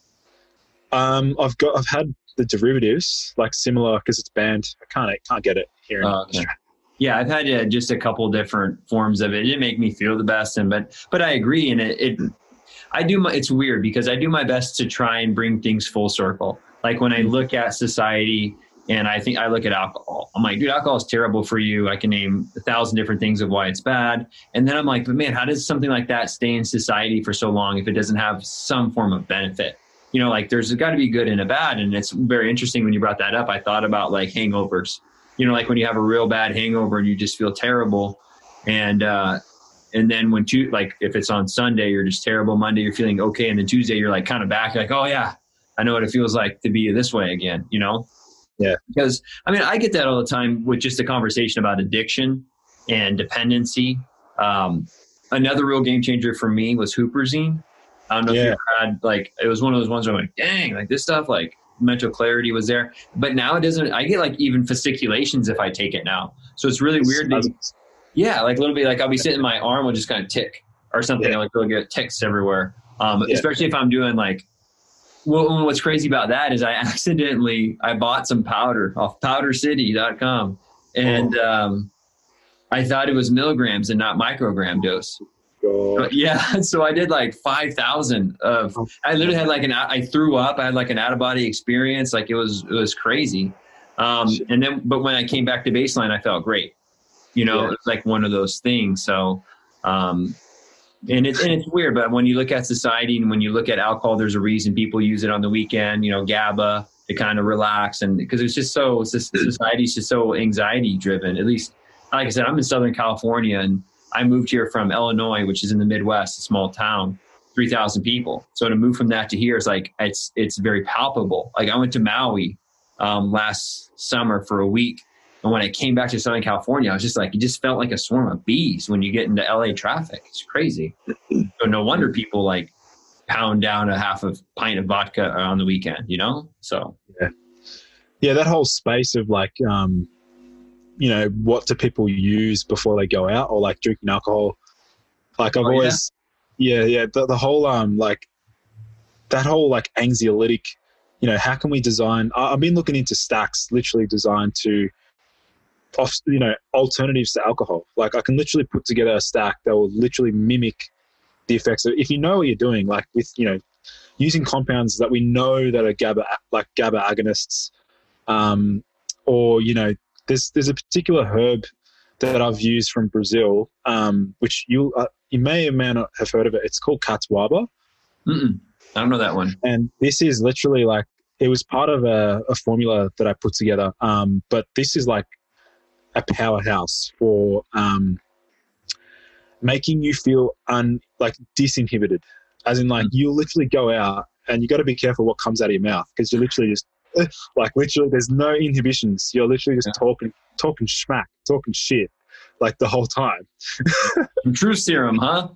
I've had the derivatives, like similar, because it's banned. I can't get it here in Australia. Yeah, I've had just a couple different forms of it. It didn't make me feel the best, but I agree. And it's weird because I do my best to try and bring things full circle. Like when I look at society and I look at alcohol, I'm like, dude, alcohol is terrible for you. I can name 1,000 different things of why it's bad. And then I'm like, but man, how does something like that stay in society for so long if it doesn't have some form of benefit? You know, like there's got to be good and a bad. And it's very interesting when you brought that up. I thought about like hangovers, you know, like when you have a real bad hangover and you just feel terrible. And then if it's on Sunday, you're just terrible. Monday, you're feeling okay. And then Tuesday, you're like kind of back, like, oh yeah, I know what it feels like to be this way again, you know? Yeah. Because I mean, I get that all the time with just a conversation about addiction and dependency. Another real game changer for me was Huperzine. I don't know if you had, like, it was one of those ones where I'm like, dang, like this stuff, like mental clarity was there. But now it doesn't, I get like even fasciculations if I take it now. So it's really weird. Like a little bit, like I'll be sitting, my arm will just kind of tick or something. Yeah. Like they'll get ticks everywhere. Especially if I'm doing like, well, what's crazy about that is I bought some powder off powdercity.com and I thought it was milligrams and not microgram dose. But yeah, so I did like 5,000 of. I literally had like I threw up. I had like an out of body experience. Like it was crazy. And then, but when I came back to baseline, I felt great. You know, it's like one of those things. So, and it's weird. But when you look at society and when you look at alcohol, there's a reason people use it on the weekend. You know, GABA to kind of relax, and because it's just society's just so anxiety driven. At least, like I said, I'm in Southern California and I moved here from Illinois, which is in the Midwest, a small town, 3,000 people. So to move from that to here is like, it's very palpable. Like I went to Maui last summer for a week. And when I came back to Southern California, I was just like, it just felt like a swarm of bees when you get into LA traffic. It's crazy. So no wonder people like pound down a half a pint of vodka on the weekend, you know? So. Yeah, that whole space of like, you know, what do people use before they go out or like drinking alcohol? Like I've always, the whole, like that whole like anxiolytic, you know, how can we design, I've been looking into stacks literally designed to, you know, alternatives to alcohol. Like I can literally put together a stack that will literally mimic the effects of, if you know what you're doing, like with, you know, using compounds that we know that are GABA agonists, or, you know, there's a particular herb that I've used from Brazil, which you may or may not have heard of it. It's called catuaba. I don't know that one. And this is literally like, it was part of a formula that I put together. But this is like a powerhouse for making you feel disinhibited. As in like you literally go out and you got to be careful what comes out of your mouth because you're literally just literally there's no inhibitions. You're literally just talking schmack, talking shit like the whole time. True serum, huh?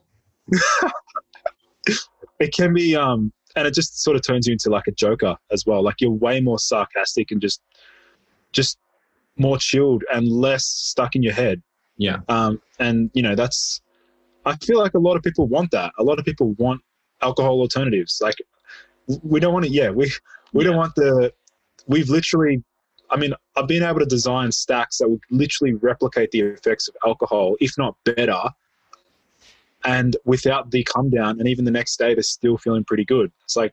It can be, and it just sort of turns you into like a joker as well. Like you're way more sarcastic and just more chilled and less stuck in your head. Yeah. And you know, I feel like a lot of people want that. A lot of people want alcohol alternatives. Like we don't want it. We don't want we've literally, I mean, I've been able to design stacks that would literally replicate the effects of alcohol, if not better, and without the come down, and even the next day they're still feeling pretty good. It's like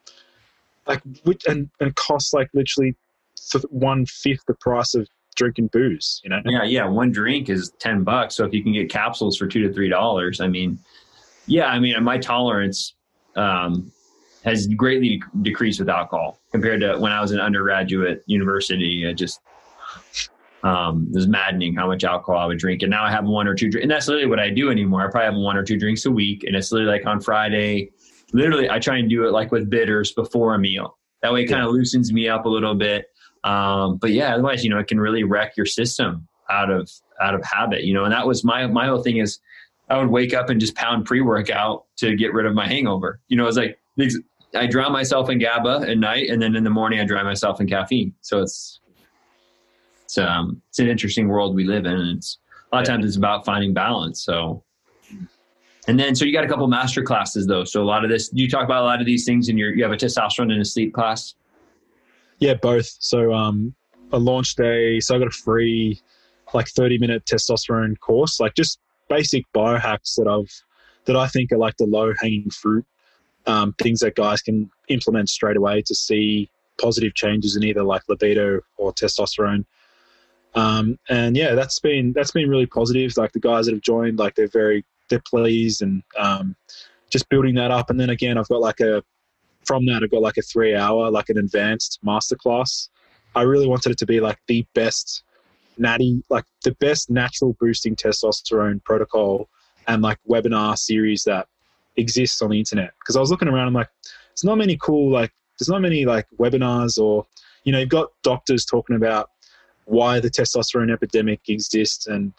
and it costs like literally 1/5 the price of drinking booze, you know? Yeah. One drink is $10. So if you can get capsules for $2 to $3, I mean, my tolerance has greatly decreased with alcohol compared to when I was an undergraduate university. It just was maddening how much alcohol I would drink. And now I have 1 or 2 drinks. And that's literally what I do anymore. I probably have 1 or 2 drinks a week. And it's literally like on Friday, literally I try and do it like with bitters before a meal. That way it kind of loosens me up a little bit. But yeah, otherwise, it can really wreck your system out of habit, and that was my whole thing is I would wake up and just pound pre-workout to get rid of my hangover. It's like I drown myself in GABA at night, and then in the morning I drown myself in caffeine. So it's an interesting world we live in, and it's a lot of times it's about finding balance. So you got a couple master classes though. So a lot of this, do you talk about a lot of these things in you have a testosterone and a sleep class? Yeah, both. So I launched I got a free 30-minute testosterone course, like just basic biohacks that I think are like the low hanging fruit, things that guys can implement straight away to see positive changes in either like libido or testosterone. And yeah, that's been really positive. Like the guys that have joined, like they're pleased, and just building that up. And then again, I've got from that, I've got like a 3-hour, like an advanced masterclass. I really wanted it to be like the best the best natural boosting testosterone protocol and like webinar series that exists on the internet. Because I was looking around, I'm like, there's not many webinars, or, you've got doctors talking about why the testosterone epidemic exists, and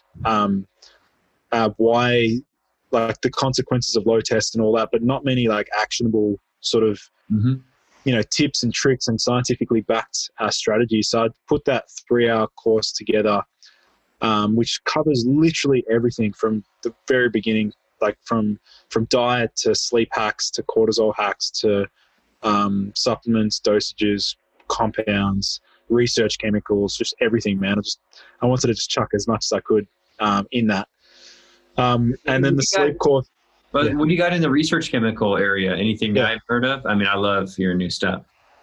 why like the consequences of low test and all that, but not many like actionable sort of tips and tricks and scientifically backed strategies. So I'd put that 3-hour course together, which covers literally everything from the very beginning, like from diet to sleep hacks to cortisol hacks to supplements, dosages, compounds, research chemicals, just everything, man. I wanted to just chuck as much as I could in that. And then the sleep course. But what do you got in the research chemical area? Anything that I've heard of? I mean, I love hearing new stuff.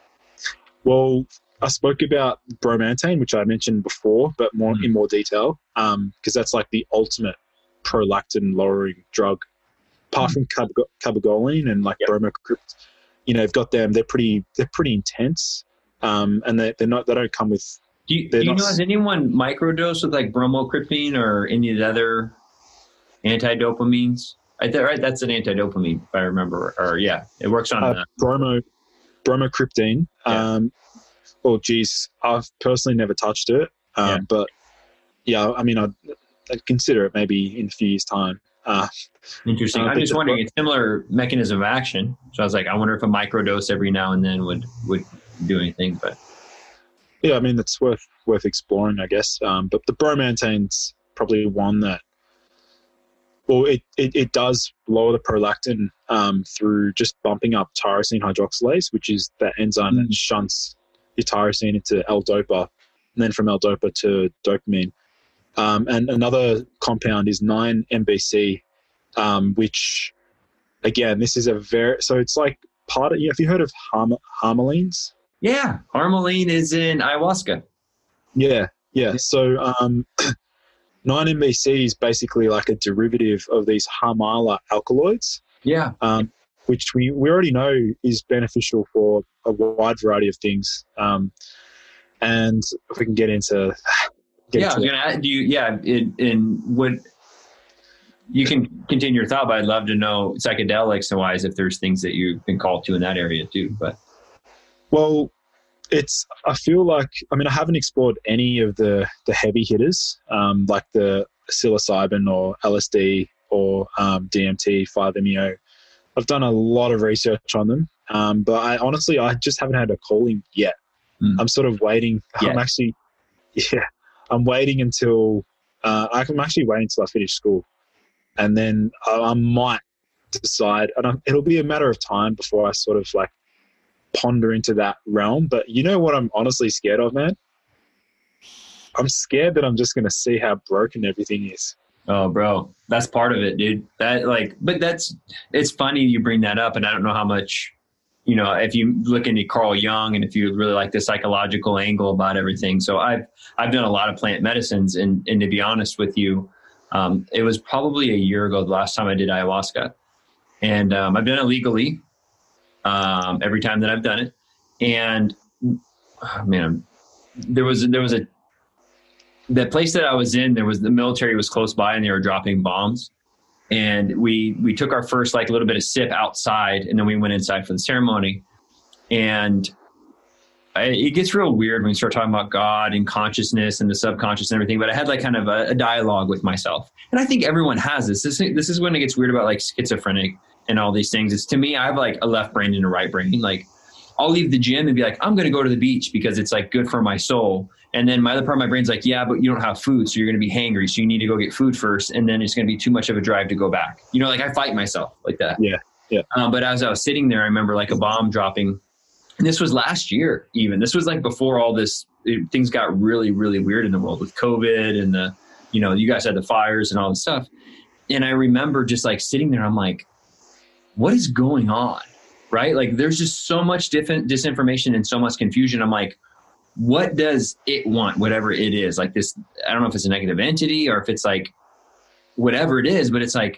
Well, I spoke about bromantane, which I mentioned before, but in more detail, because that's like the ultimate prolactin lowering drug. Apart from cabergoline and like bromocript, they've got them. They're pretty intense, and they don't come with. Do you know, has anyone microdosed with like bromocriptine or any of the other antidopamines? Right, that's an antidopamine, if I remember. Or it works on bromocriptine. Oh, geez, I've personally never touched it, but I mean, I'd consider it maybe in a few years' time. Interesting. I'm just wondering, it's similar mechanism of action. So I was like, I wonder if a microdose every now and then would do anything. But yeah, I mean, it's worth exploring, I guess. But the bromantane's probably one that. Well, it does lower the prolactin through just bumping up tyrosine hydroxylase, which is that enzyme that shunts your tyrosine into L-DOPA, and then from L-DOPA to dopamine. And another compound is 9-MBC, which, again, this is so it's like part of, have you heard of harmalines? Yeah, harmaline is in ayahuasca. Yeah. So 9-MBC is basically like a derivative of these harmala alkaloids. Yeah. Which we already know is beneficial for a wide variety of things. And if we can get into I was going to ask you, you can continue your thought, but I'd love to know psychedelics and wise if there's things that you've been called to in that area too. But well, I feel like, I mean, I haven't explored any of the heavy hitters, like the psilocybin or LSD or DMT, 5-MeO. I've done a lot of research on them, but I just haven't had a calling yet. I'm sort of waiting. I'm waiting until I'm actually waiting until I finish school, and then I might decide. And it'll be a matter of time before I sort of like ponder into that realm. But you know what I'm honestly scared of, man? I'm scared that I'm just going to see how broken everything is. Oh, bro, that's part of it, dude. It's funny you bring that up, and I don't know how much, if you look into Carl Jung and if you really like the psychological angle about everything. So I've done a lot of plant medicines, and to be honest with you, it was probably a year ago the last time I did ayahuasca, and I've done it legally every time that I've done it, and there was the place that I was in, the military was close by and they were dropping bombs. And we took our first like a little bit of sip outside, and then we went inside for the ceremony. And it gets real weird when you start talking about God and consciousness and the subconscious and everything. But I had like kind of a dialogue with myself. And I think everyone has this. This is when it gets weird about like schizophrenic and all these things. It's, to me, I have like a left brain and a right brain. Like I'll leave the gym and be like, I'm going to go to the beach because it's like good for my soul. And then my other part of my brain's like, yeah, but you don't have food, so you're going to be hangry. So you need to go get food first. And then it's going to be too much of a drive to go back. Like I fight myself like that. Yeah. Yeah. But as I was sitting there, I remember like a bomb dropping. And this was last year even. This was like before all this, things got really, really weird in the world with COVID and you guys had the fires and all this stuff. And I remember just like sitting there, I'm like, what is going on? Right? Like there's just so much different disinformation and so much confusion. I'm like, what does it want? Whatever it is, like this, I don't know if it's a negative entity or if it's like whatever it is, but it's like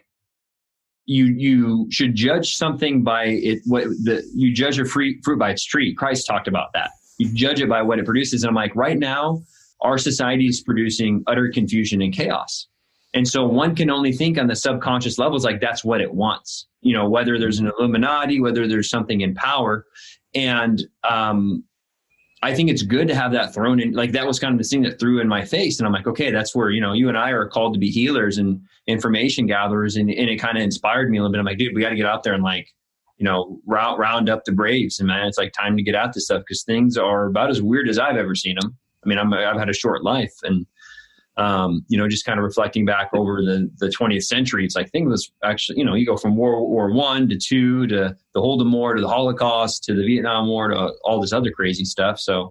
you should judge something by it. You judge a fruit by its tree. Christ talked about that. You judge it by what it produces. And I'm like, right now, our society is producing utter confusion and chaos. And so one can only think on the subconscious levels, like that's what it wants, whether there's an Illuminati, whether there's something in power. And I think it's good to have that thrown in. Like that was kind of the thing that threw in my face. And I'm like, okay, that's where, you and I are called to be healers and information gatherers. And it kind of inspired me a little bit. I'm like, dude, we got to get out there and like, round up the braves. And man, it's like time to get at this stuff because things are about as weird as I've ever seen them. I mean, I've had a short life, and just kind of reflecting back over the 20th century, it's like things was actually, you go from World War I to II to the Holodomor to the Holocaust to the Vietnam War to all this other crazy stuff. So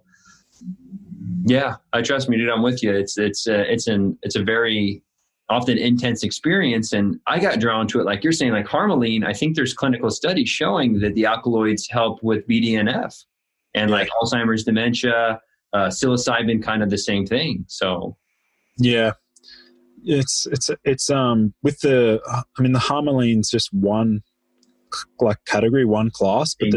yeah, I trust me, dude, I'm with you. It's a very often intense experience. And I got drawn to it. Like you're saying, like Harmaline, I think there's clinical studies showing that the alkaloids help with BDNF and like Alzheimer's, dementia, psilocybin, kind of the same thing. So yeah, it's with the Harmaline's just one like category, one class, but the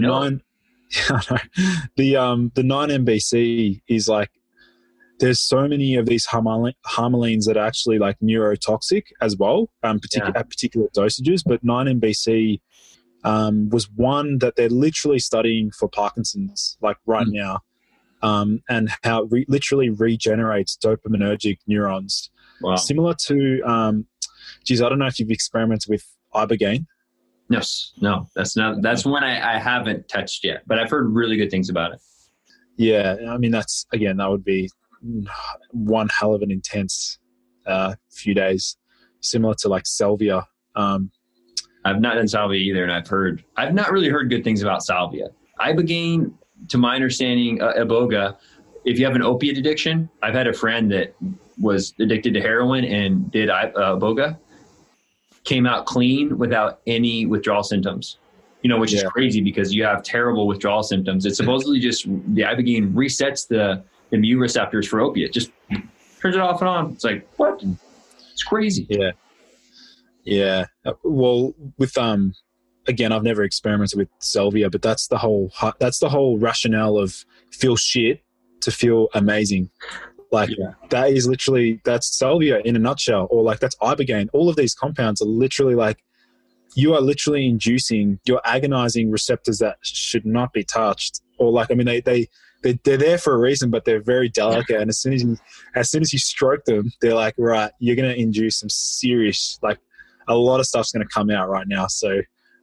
9-MBC is like, there's so many of these harmalines that are actually like neurotoxic as well, at particular dosages. But 9-MBC was one that they're literally studying for Parkinson's like right now. And how it literally regenerates dopaminergic neurons. Wow. Similar to, I don't know if you've experimented with Ibogaine. Yes. No, that's one I haven't touched yet, but I've heard really good things about it. Yeah. I mean, that would be one hell of an intense few days, similar to like salvia. I've not done salvia either, and I've not really heard good things about salvia. Ibogaine, to my understanding, iboga, if you have an opiate addiction, I've had a friend that was addicted to heroin and did iboga, came out clean without any withdrawal symptoms, which is crazy because you have terrible withdrawal symptoms. It's supposedly just the ibogaine resets the mu receptors for opiate, just turns it off and on. It's like, what? It's crazy. Yeah. Yeah. Well, with, again, I've never experimented with salvia, but that's the whole rationale of feel shit to feel amazing. Like that is literally, that's salvia in a nutshell, or like that's Ibogaine. All of these compounds are literally like, you are literally inducing, you're agonizing receptors that should not be touched. Or like, I mean, they're there for a reason, but they're very delicate. And as soon as you stroke them, they're like, right, you're going to induce some serious, like a lot of stuff's going to come out right now. So,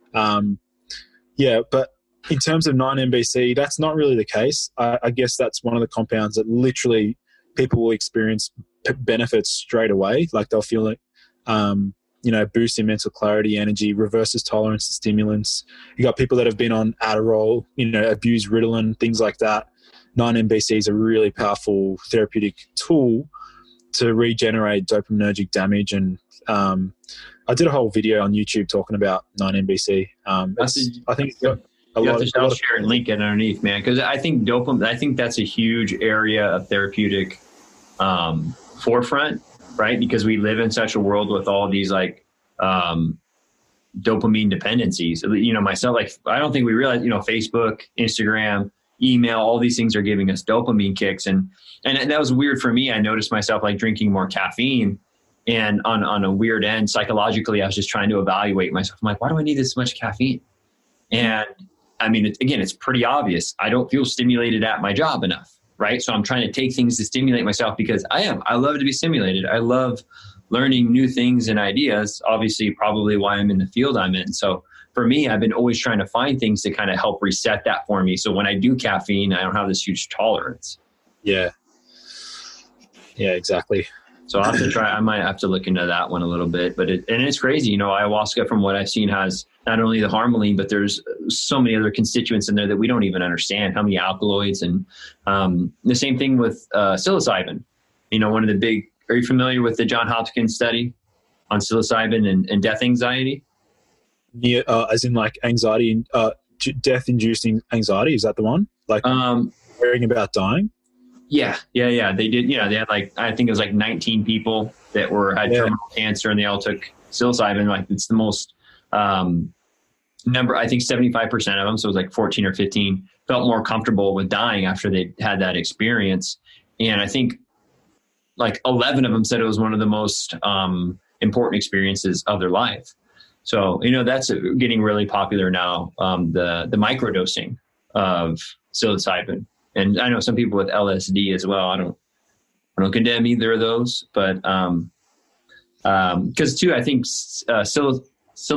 but in terms of 9-MBC, that's not really the case. I guess that's one of the compounds that literally people will experience benefits straight away. Like they'll feel it, boost in mental clarity, energy, reverses tolerance to stimulants. You got people that have been on Adderall, abuse Ritalin, things like that. 9-MBC is a really powerful therapeutic tool to regenerate dopaminergic damage. And I did a whole video on YouTube talking about 9-NBC. I think it's got I'll share and link it underneath, man, because I think dopamine. I think that's a huge area of therapeutic forefront, right? Because we live in such a world with all these like dopamine dependencies. You know, myself, like I don't think we realize, you know, Facebook, Instagram, email, all these things are giving us dopamine kicks, and that was weird for me. I noticed myself like drinking more caffeine, and on a weird end, psychologically, I was just trying to evaluate myself. I'm like, why do I need this much caffeine? And I mean, it's pretty obvious. I don't feel stimulated at my job enough, right? So I'm trying to take things to stimulate myself because I love to be stimulated. I love learning new things and ideas, obviously probably why I'm in the field I'm in. So for me, I've been always trying to find things to kind of help reset that for me. So when I do caffeine, I don't have this huge tolerance. Yeah. Yeah, exactly. So I'll have to try. I might have to look into that one a little bit, but it's crazy. You know, ayahuasca, from what I've seen, has not only the harmaline, but there's so many other constituents in there that we don't even understand. How many alkaloids, and the same thing with psilocybin. You know, one of the big. Are you familiar with the Johns Hopkins study on psilocybin and death anxiety? Yeah, as in like anxiety, death-inducing anxiety. Is that the one? Like worrying about dying. Yeah. They did. You know, they had like, I think it was like 19 people that had terminal cancer, and they all took psilocybin. Like it's the most number. I think 75% of them, so it was like 14 or 15, felt more comfortable with dying after they had that experience. And I think like 11 of them said it was one of the most important experiences of their life. So, you know, that's getting really popular now. The microdosing of psilocybin. And I know some people with LSD as well. I don't condemn either of those, but because too, I think psilocin,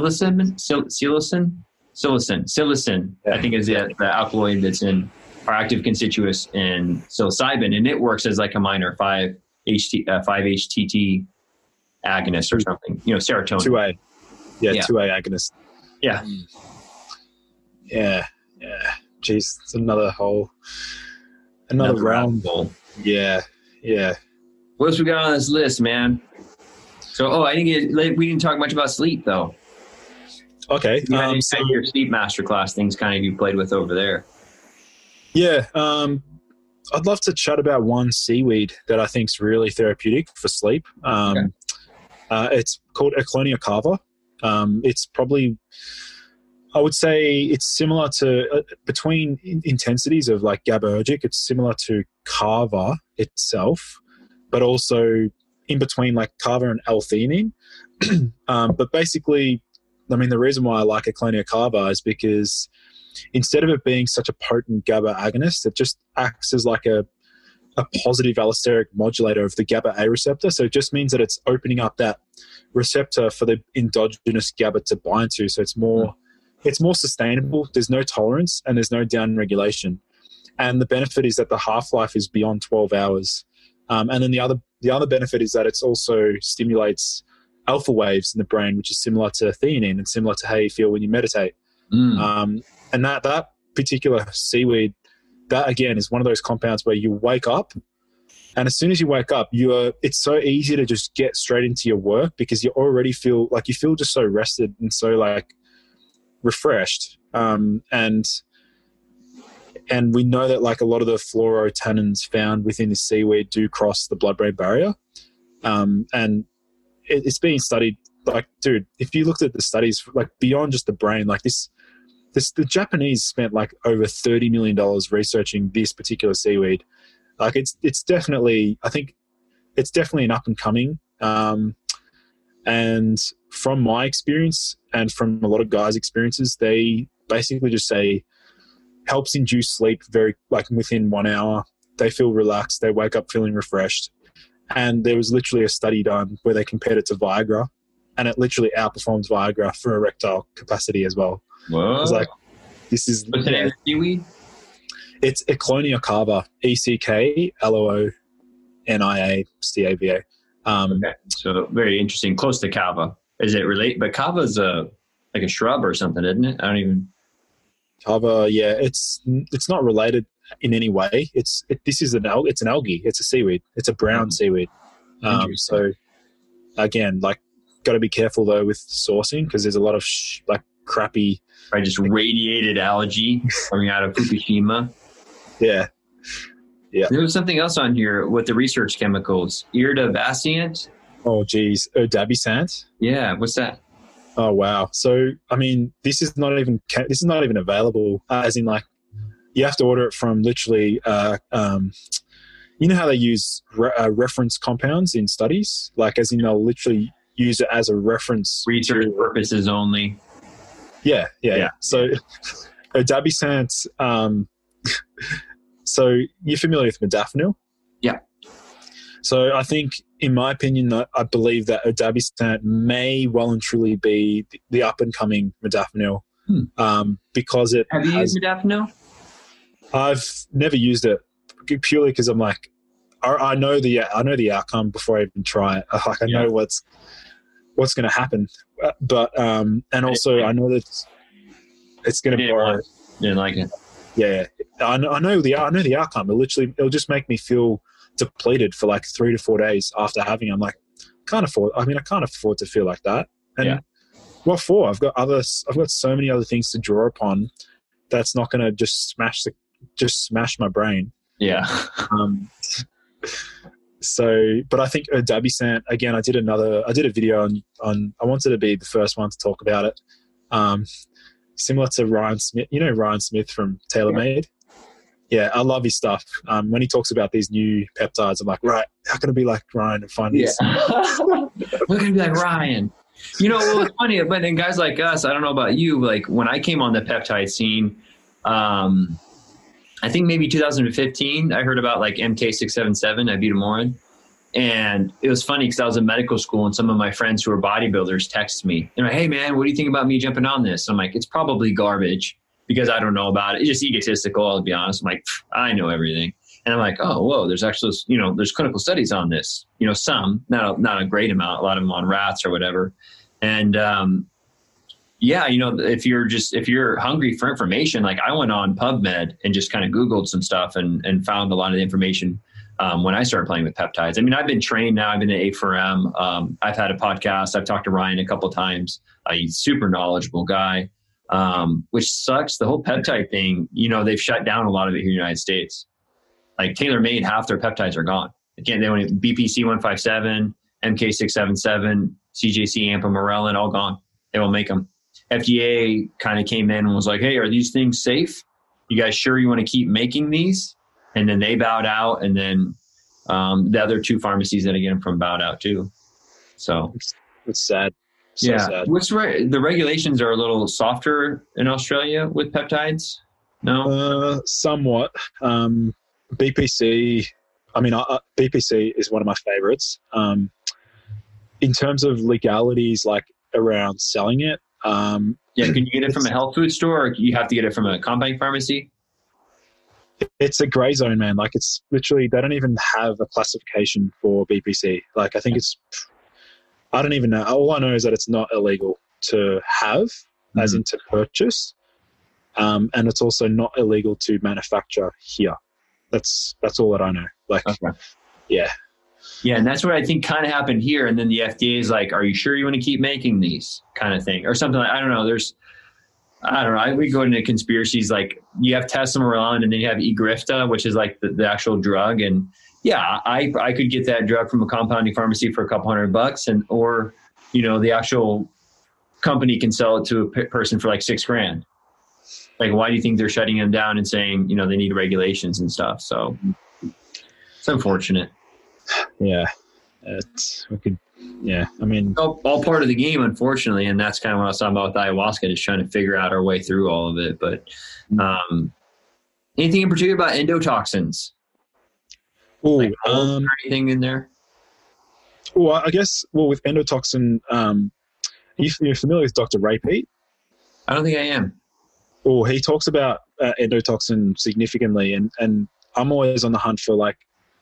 I think is the alkaloid that's in our active constituents in psilocybin, and it works as like a minor 5-HTT agonist or something. You know, serotonin. 2A. Yeah, 2A agonist. Yeah. Yeah. Jeez, it's another realm. Yeah. What else we got on this list, man? So, I think we didn't talk much about sleep, though. Okay. So your sleep masterclass things kind of you played with over there. Yeah. I'd love to chat about one seaweed that I think is really therapeutic for sleep. It's called Eclonia cava. It's probably, I would say it's similar to, between intensities of like GABAergic, it's similar to kava itself, but also in between like kava and L-theanine. But basically, I mean, the reason why I like Eclonia cava is because instead of it being such a potent GABA agonist, it just acts as like a positive allosteric modulator of the GABA-A receptor. So it just means that it's opening up that receptor for the endogenous GABA to bind to. So it's more sustainable. There's no tolerance and there's no down-regulation. And the benefit is that the half-life is beyond 12 hours. And then the other benefit is that it also stimulates alpha waves in the brain, which is similar to theanine and similar to how you feel when you meditate. And that particular seaweed, that again is one of those compounds where you wake up, and as soon as you wake up, it's so easy to just get straight into your work because you already feel just so rested and so like refreshed. And we know that like a lot of the fluorotannins found within the seaweed do cross the blood-brain barrier. And it's being studied. Like, dude, if you looked at the studies, like beyond just the brain, like the Japanese spent like over $30 million researching this particular seaweed. Like it's definitely, I think it's definitely an up and coming. And from my experience and from a lot of guys' experiences, they basically just say helps induce sleep very like within 1 hour. They feel relaxed. They wake up feeling refreshed. And there was literally a study done where they compared it to Viagra, and it literally outperforms Viagra for erectile capacity as well. Whoa. I was like, this is... What's the name of the seaweed? It's Eclonia cava, ECKLOONIACAVA. Okay, so very interesting. Close to kava. Is it related? But kava is like a shrub or something, isn't it? I don't even... Kava, yeah, it's not related in any way. It's an algae. It's a seaweed. It's a brown seaweed. So again, like, got to be careful though with sourcing, because there's a lot of crappy, right? Just radiated algae coming out of Fukushima. Yeah. There was something else on here with the research chemicals. Iridavaciant. Oh geez, odabisant. Yeah, what's that? Oh wow. So I mean, this is not even available. As in, like, you have to order it from literally. You know how they use reference compounds in studies, like, as in they'll literally use it as a reference. Research purposes only. Yeah. So odabisant. So you're familiar with modafinil? Yeah. So I think, in my opinion, I believe that odabisant may well and truly be the up-and-coming modafinil, because it Have you used modafinil? I've never used it, purely because I'm like, I know the outcome before I even try it. Like, I know what's going to happen, but and also I know that it's going to borrow. Didn't like it. Yeah, I know the outcome. It'll just make me feel depleted for like 3 to 4 days after having it. I'm like, I can't afford to feel like that. And what for? I've got so many other things to draw upon. That's not going to just smash my brain. Yeah. So, but I think odabisant, again, I did a video on. I wanted to be the first one to talk about it. Similar to Ryan Smith, Ryan Smith from TaylorMade. Yeah, I love his stuff. When he talks about these new peptides, I'm like, right, how can I be like Ryan and find this? We're gonna be like Ryan. Well, it's funny, but then guys like us, I don't know about you, like when I came on the peptide scene, I think maybe 2015, I heard about like MK677, ibutamoren. And it was funny because I was in medical school and some of my friends who are bodybuilders texted me. They're like, hey, man, what do you think about me jumping on this? And I'm like, it's probably garbage because I don't know about it. It's just egotistical, I'll be honest. I'm like, I know everything. And I'm like, oh, whoa, there's actually, there's clinical studies on this. Some, not a great amount, a lot of them on rats or whatever. And if you're hungry for information, like I went on PubMed and just kind of Googled some stuff and found a lot of the information when I started playing with peptides. I mean, I've been trained now. I've been at A4M. I've had a podcast. I've talked to Ryan a couple of times. He's a super knowledgeable guy, which sucks. The whole peptide thing, they've shut down a lot of it here in the United States. Like TaylorMade, half their peptides are gone. They only BPC 157, MK677, CJC, Ampamorelin, all gone. They won't make them. FDA kind of came in and was like, hey, are these things safe? You guys sure you want to keep making these? And then they bowed out. And then the other two pharmacies that I get them from bowed out too. So it's sad. Sad. The regulations are a little softer in Australia with peptides? No? Somewhat. BPC, BPC is one of my favorites. In terms of legalities, like around selling it. Can you get it from a health food store or you have to get it from a compounding pharmacy? It's a gray zone, man. Like, it's literally, they don't even have a classification for BPC. Like, I think I don't even know. All I know is that it's not illegal to have, as in to purchase. And it's also not illegal to manufacture here. That's all that I know. Like, okay. Yeah. Yeah, and that's what I think kind of happened here. And then the FDA is like, are you sure you want to keep making these kind of thing? Or something like, I don't know. We go into conspiracies like you have tesamorelin and then you have Egrifta, which is like the actual drug. And yeah, I could get that drug from a compounding pharmacy for a couple $100 or the actual company can sell it to a person for like $6,000. Like, why do you think they're shutting them down and saying, they need regulations and stuff? So it's unfortunate. Yeah. I mean, all part of the game, unfortunately. And that's kind of what I was talking about with ayahuasca, just trying to figure out our way through all of it. But anything in particular about endotoxins? Like or anything in there? Well, I guess, with endotoxin, you're familiar with Dr. Ray Peat? I don't think I am. Well, he talks about endotoxin significantly, and I'm always on the hunt for like,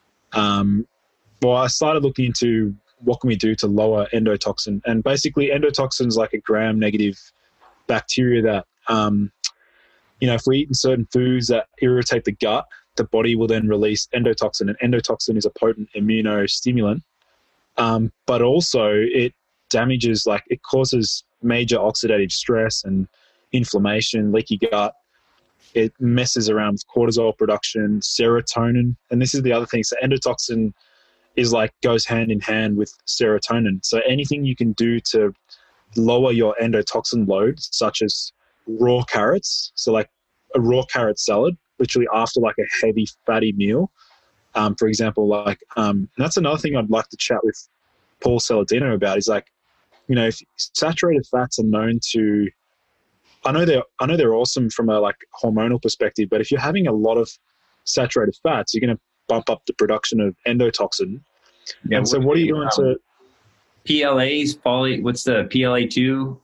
I started looking into what can we do to lower endotoxin, and basically endotoxin is like a gram-negative bacteria that, if we eat certain foods that irritate the gut, the body will then release endotoxin, and endotoxin is a potent immunostimulant But also it damages, like it causes major oxidative stress and inflammation, leaky gut. It messes around with cortisol production, serotonin. And this is the other thing. So endotoxin is like goes hand in hand with serotonin. So anything you can do to lower your endotoxin load, such as raw carrots. So like a raw carrot salad, literally after like a heavy fatty meal. For example, like, and that's another thing I'd like to chat with Paul Saladino about is like, you know, if saturated fats are known to, I know they're awesome from a like hormonal perspective, but if you're having a lot of saturated fats, you're going to bump up the production of endotoxin. Yeah. And so what are you doing to PLAs, what's the PLA2?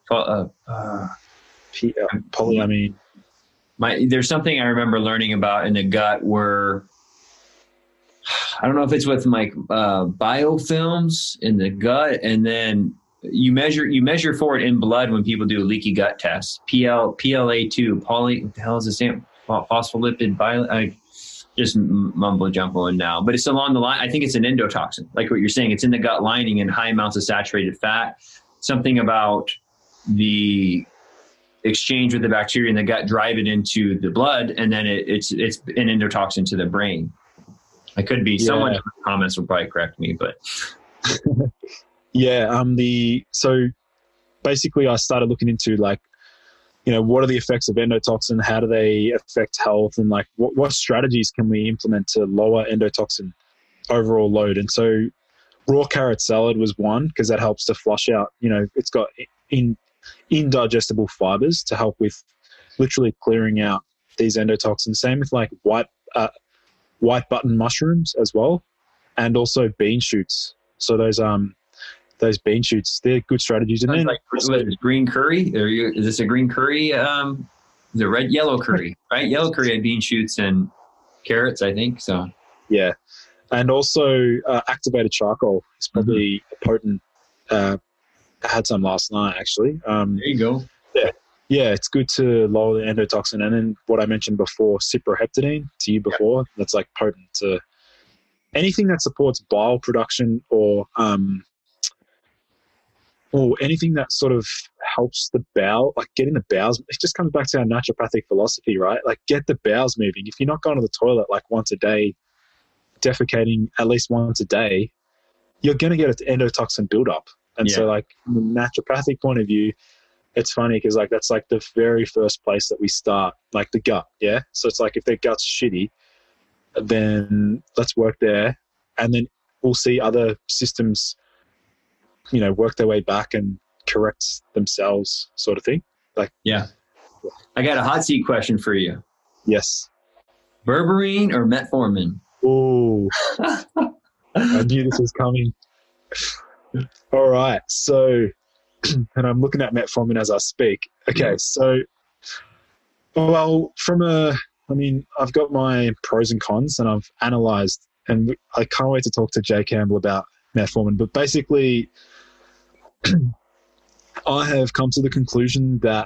Polyamine. There's something I remember learning about in the gut where, I don't know if it's with like biofilms in the gut, and then you measure for it in blood when people do leaky gut tests. PLA2, what the hell is the same? Phospholipid I just mumbo jumboing now, but it's along the line. I think it's an endotoxin, like what you're saying. It's in the gut lining and high amounts of saturated fat. Something about the exchange with the bacteria in the gut drive it into the blood, and then it's an endotoxin to the brain. I could be. Yeah. Someone in the comments will probably correct me, but yeah. So basically, I started looking into like, you know, what are the effects of endotoxin? How do they affect health? And like, what strategies can we implement to lower endotoxin overall load? And so, raw carrot salad was one because that helps to flush out. You know, it's got indigestible fibers to help with literally clearing out these endotoxins. Same with like white button mushrooms as well, and also bean shoots. So those bean shoots, they're good strategies. And then like green curry. Is this a green curry? The yellow curry, right? Yellow curry had bean shoots and carrots, I think. So yeah, and also activated charcoal is probably a potent. I had some last night actually. There you go. Yeah, it's good to lower the endotoxin. And then what I mentioned before, cyproheptadine to you before, that's like potent to anything that supports bile production or anything that sort of helps the bowel, like getting the bowels. It just comes back to our naturopathic philosophy, right? Like get the bowels moving. If you're not going to the toilet like once a day, defecating at least once a day, you're going to get an endotoxin buildup. And so like from a naturopathic point of view, it's funny because like that's like the very first place that we start, like the gut. Yeah. So it's like if their gut's shitty, then let's work there, and then we'll see other systems, you know, work their way back and correct themselves, sort of thing. Like I got a hot seat question for you. Yes. Berberine or metformin? Oh, I knew this was coming. All right. So, and I'm looking at metformin as I speak. Okay. So, well, I've got my pros and cons and I've analyzed, and I can't wait to talk to Jay Campbell about metformin. But basically, I have come to the conclusion that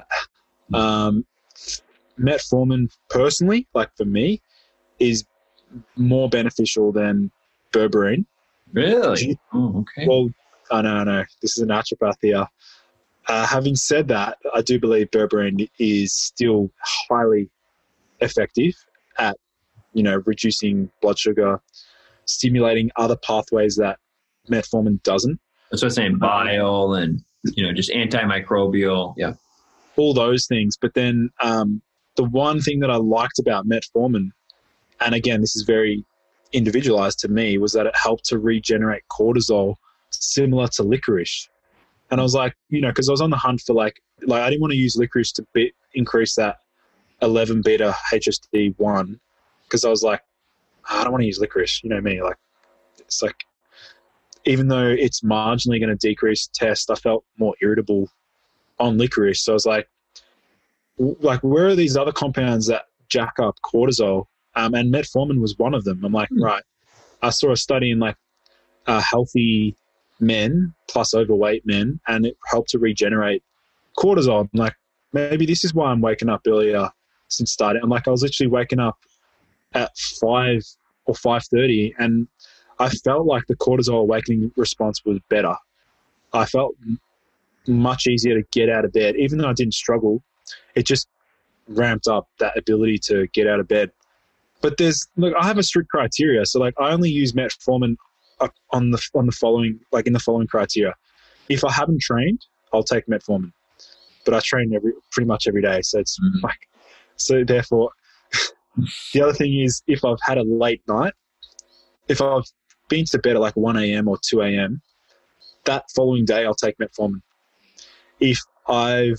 metformin, personally, like for me, is more beneficial than berberine. Really? Oh, okay. Well, I know. This is a naturopath here. Having said that, I do believe berberine is still highly effective at, you know, reducing blood sugar, stimulating other pathways that metformin doesn't. That's what I'm saying, bile and, you know, just antimicrobial. Yeah. All those things. But then the one thing that I liked about metformin, and again, this is very individualized to me, was that it helped to regenerate cortisol similar to licorice. And I was like, you know, because I was on the hunt for like I didn't want to use licorice to increase that 11 beta HSD1, because I was like, I don't want to use licorice. You know me, like it's like, even though it's marginally going to decrease test, I felt more irritable on licorice. So I was like, where are these other compounds that jack up cortisol? And metformin was one of them. I'm like, right. I saw a study in like healthy men plus overweight men, and it helped to regenerate cortisol. I'm like, maybe this is why I'm waking up earlier since starting. I'm like, I was literally waking up at 5 or 5:30, and I felt like the cortisol awakening response was better. I felt much easier to get out of bed. Even though I didn't struggle, it just ramped up that ability to get out of bed. But I have a strict criteria. So like I only use metformin on the following, like in the following criteria. If I haven't trained, I'll take metformin. But I train pretty much every day. So it's so therefore the other thing is if I've had a late night, if I've been to bed at like 1 a.m. or 2 a.m., that following day I'll take metformin. If I've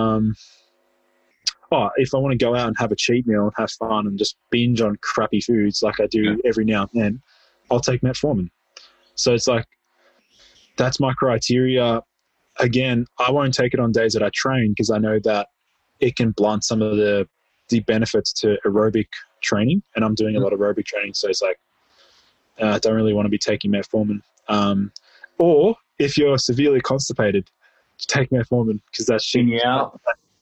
if I want to go out and have a cheat meal and have fun and just binge on crappy foods like I do every now and then, I'll take metformin. So it's like, that's my criteria. Again, I won't take it on days that I train because I know that it can blunt some of the benefits to aerobic training. And I'm doing a lot of aerobic training. So it's like, I don't really want to be taking metformin. Or if you're severely constipated, take metformin because that's shitting you out.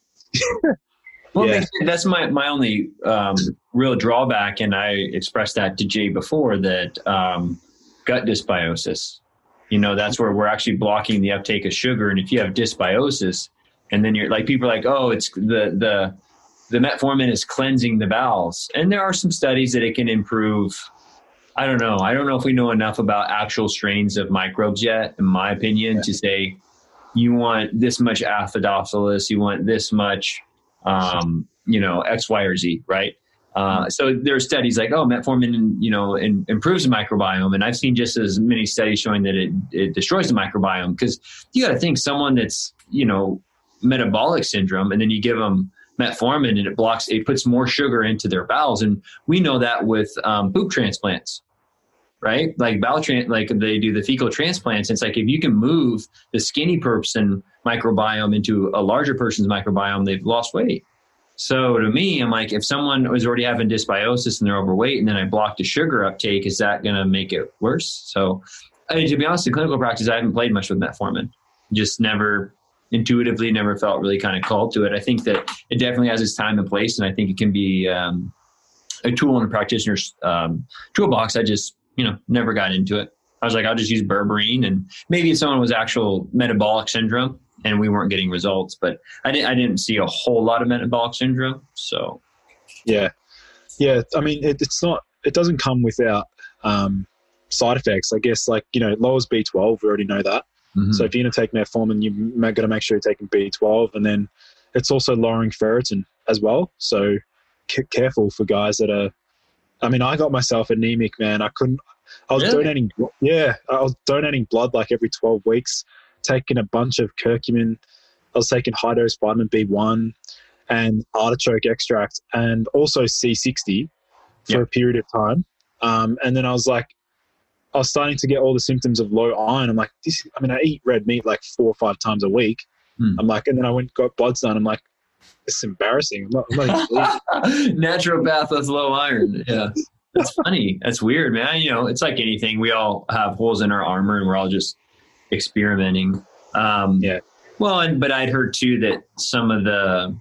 Well, yeah. That's my only real drawback, and I expressed that to Jay before, that gut dysbiosis. That's where we're actually blocking the uptake of sugar. And if you have dysbiosis, and then you're like, people are like, oh, it's the metformin is cleansing the bowels. And there are some studies that it can improve. I don't know. I don't know if we know enough about actual strains of microbes yet, in my opinion, to say you want this much Acidophilus, you want this much X, Y, or Z, right? So there are studies like, metformin, improves the microbiome. And I've seen just as many studies showing that it destroys the microbiome, because you got to think someone that's, metabolic syndrome, and then you give them metformin and it puts more sugar into their bowels. And we know that with poop transplants, right? Like like they do the fecal transplants. It's like, if you can move the skinny person microbiome into a larger person's microbiome, they've lost weight. So to me, I'm like, if someone was already having dysbiosis and they're overweight, and then I block the sugar uptake, is that going to make it worse? So to be honest, in clinical practice, I haven't played much with metformin. Just intuitively never felt really kind of called to it. I think that it definitely has its time and place, and I think it can be a tool in a practitioner's toolbox. I just, never got into it. I was like, I'll just use berberine, and maybe if someone was actual metabolic syndrome and we weren't getting results, but I didn't see a whole lot of metabolic syndrome. So yeah. I mean, it doesn't come without side effects. I guess lowers B12. We already know that. Mm-hmm. So if you're going to take metformin, you've got to make sure you're taking B12, and then it's also lowering ferritin as well. So careful for guys that are. I mean, I got myself anemic, man. I was donating. Yeah, I was donating blood like every 12 weeks, taking a bunch of curcumin. I was taking high dose vitamin B1 and artichoke extract, and also C60 for a period of time. And then I was starting to get all the symptoms of low iron. I'm like, I eat red meat like 4 or 5 times a week. I'm like, and then I went and got bloods done. I'm like, it's embarrassing. I'm not naturopath with low iron. Yeah. That's funny. That's weird, man. It's like anything. We all have holes in our armor, and we're all just experimenting. Well, but I'd heard too that some of the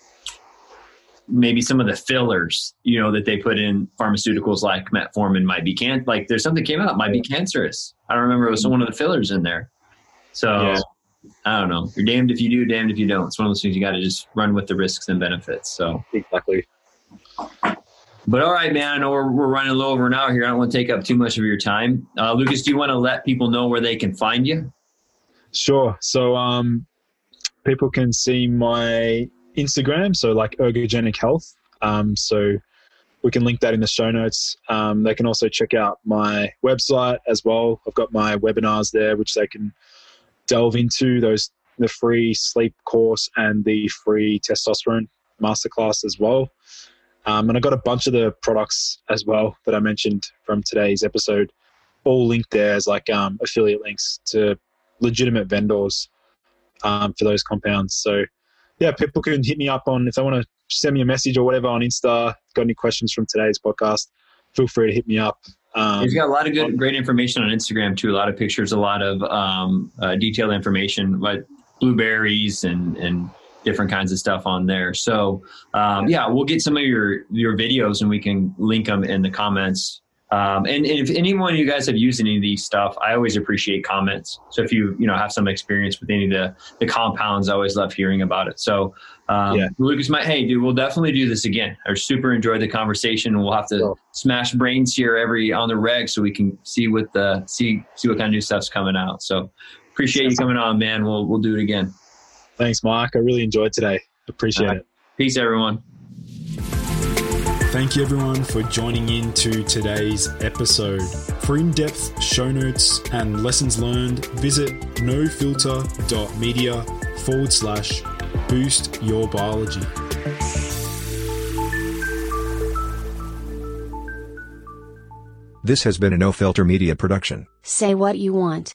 fillers, that they put in pharmaceuticals like metformin might be there's something came out, might be cancerous. I don't remember. It was one of the fillers in there. So I don't know. You're damned if you do, damned if you don't. It's one of those things you got to just run with the risks and benefits. So exactly. But all right, man, I know we're running a little over an hour here. I don't want to take up too much of your time. Lucas, do you want to let people know where they can find you? Sure. So people can see my Instagram, so like Ergogenic Health. So we can link that in the show notes. They can also check out my website as well. I've got my webinars there, which they can delve into, the free sleep course and the free testosterone masterclass as well. And I got a bunch of the products as well that I mentioned from today's episode, all linked there as affiliate links to legitimate vendors for those compounds. So yeah, people can hit me up if they want to send me a message or whatever on Insta. Got any questions from today's podcast, feel free to hit me up. He's got a lot of great information on Instagram too. A lot of pictures, a lot of detailed information, like blueberries and different kinds of stuff on there. So we'll get some of your videos and we can link them in the comments And if anyone of you guys have used any of these stuff, I always appreciate comments. So if you have some experience with any of the compounds, I always love hearing about it. So Lucas, hey, dude, we'll definitely do this again. I super enjoyed the conversation. We'll have to smash brains here on the reg so we can see what see what kind of new stuff's coming out. So appreciate you coming on, man. We'll do it again. Thanks, Mike. I really enjoyed today. Appreciate it. Peace, everyone. Thank you, everyone, for joining in to today's episode. For in-depth show notes and lessons learned, visit nofilter.media/boost your biology. This has been a No Filter Media production. Say what you want.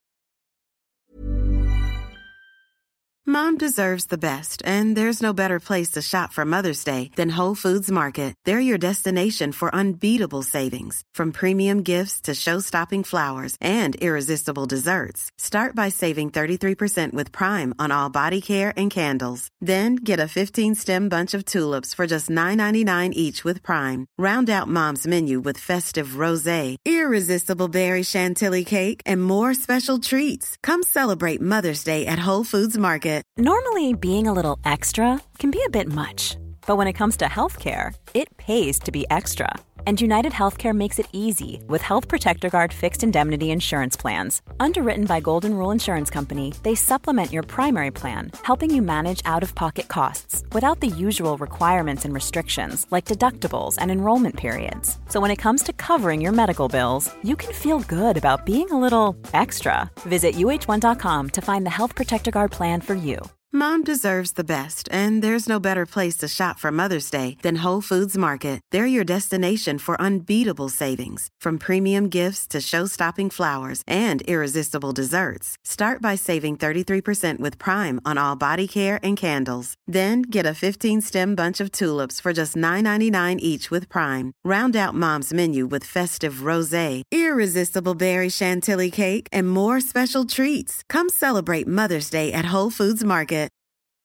Mom deserves the best, and there's no better place to shop for Mother's Day than Whole Foods Market. They're your destination for unbeatable savings, from premium gifts to show-stopping flowers and irresistible desserts. Start by saving 33% with Prime on all body care and candles. Then get a 15-stem bunch of tulips for just $9.99 each with Prime. Round out Mom's menu with festive rosé, irresistible berry chantilly cake, and more special treats. Come celebrate Mother's Day at Whole Foods Market. Normally, being a little extra can be a bit much, but when it comes to healthcare, it pays to be extra. And United Healthcare makes it easy with Health Protector Guard fixed indemnity insurance plans. Underwritten by Golden Rule Insurance Company, they supplement your primary plan, helping you manage out-of-pocket costs without the usual requirements and restrictions like deductibles and enrollment periods. So when it comes to covering your medical bills, you can feel good about being a little extra. Visit uh1.com to find the Health Protector Guard plan for you. Mom deserves the best, and there's no better place to shop for Mother's Day than Whole Foods Market. They're your destination for unbeatable savings, from premium gifts to show-stopping flowers and irresistible desserts. Start by saving 33% with Prime on all body care and candles. Then get a 15-stem bunch of tulips for just $9.99 each with Prime. Round out Mom's menu with festive rosé, irresistible berry chantilly cake, and more special treats. Come celebrate Mother's Day at Whole Foods Market.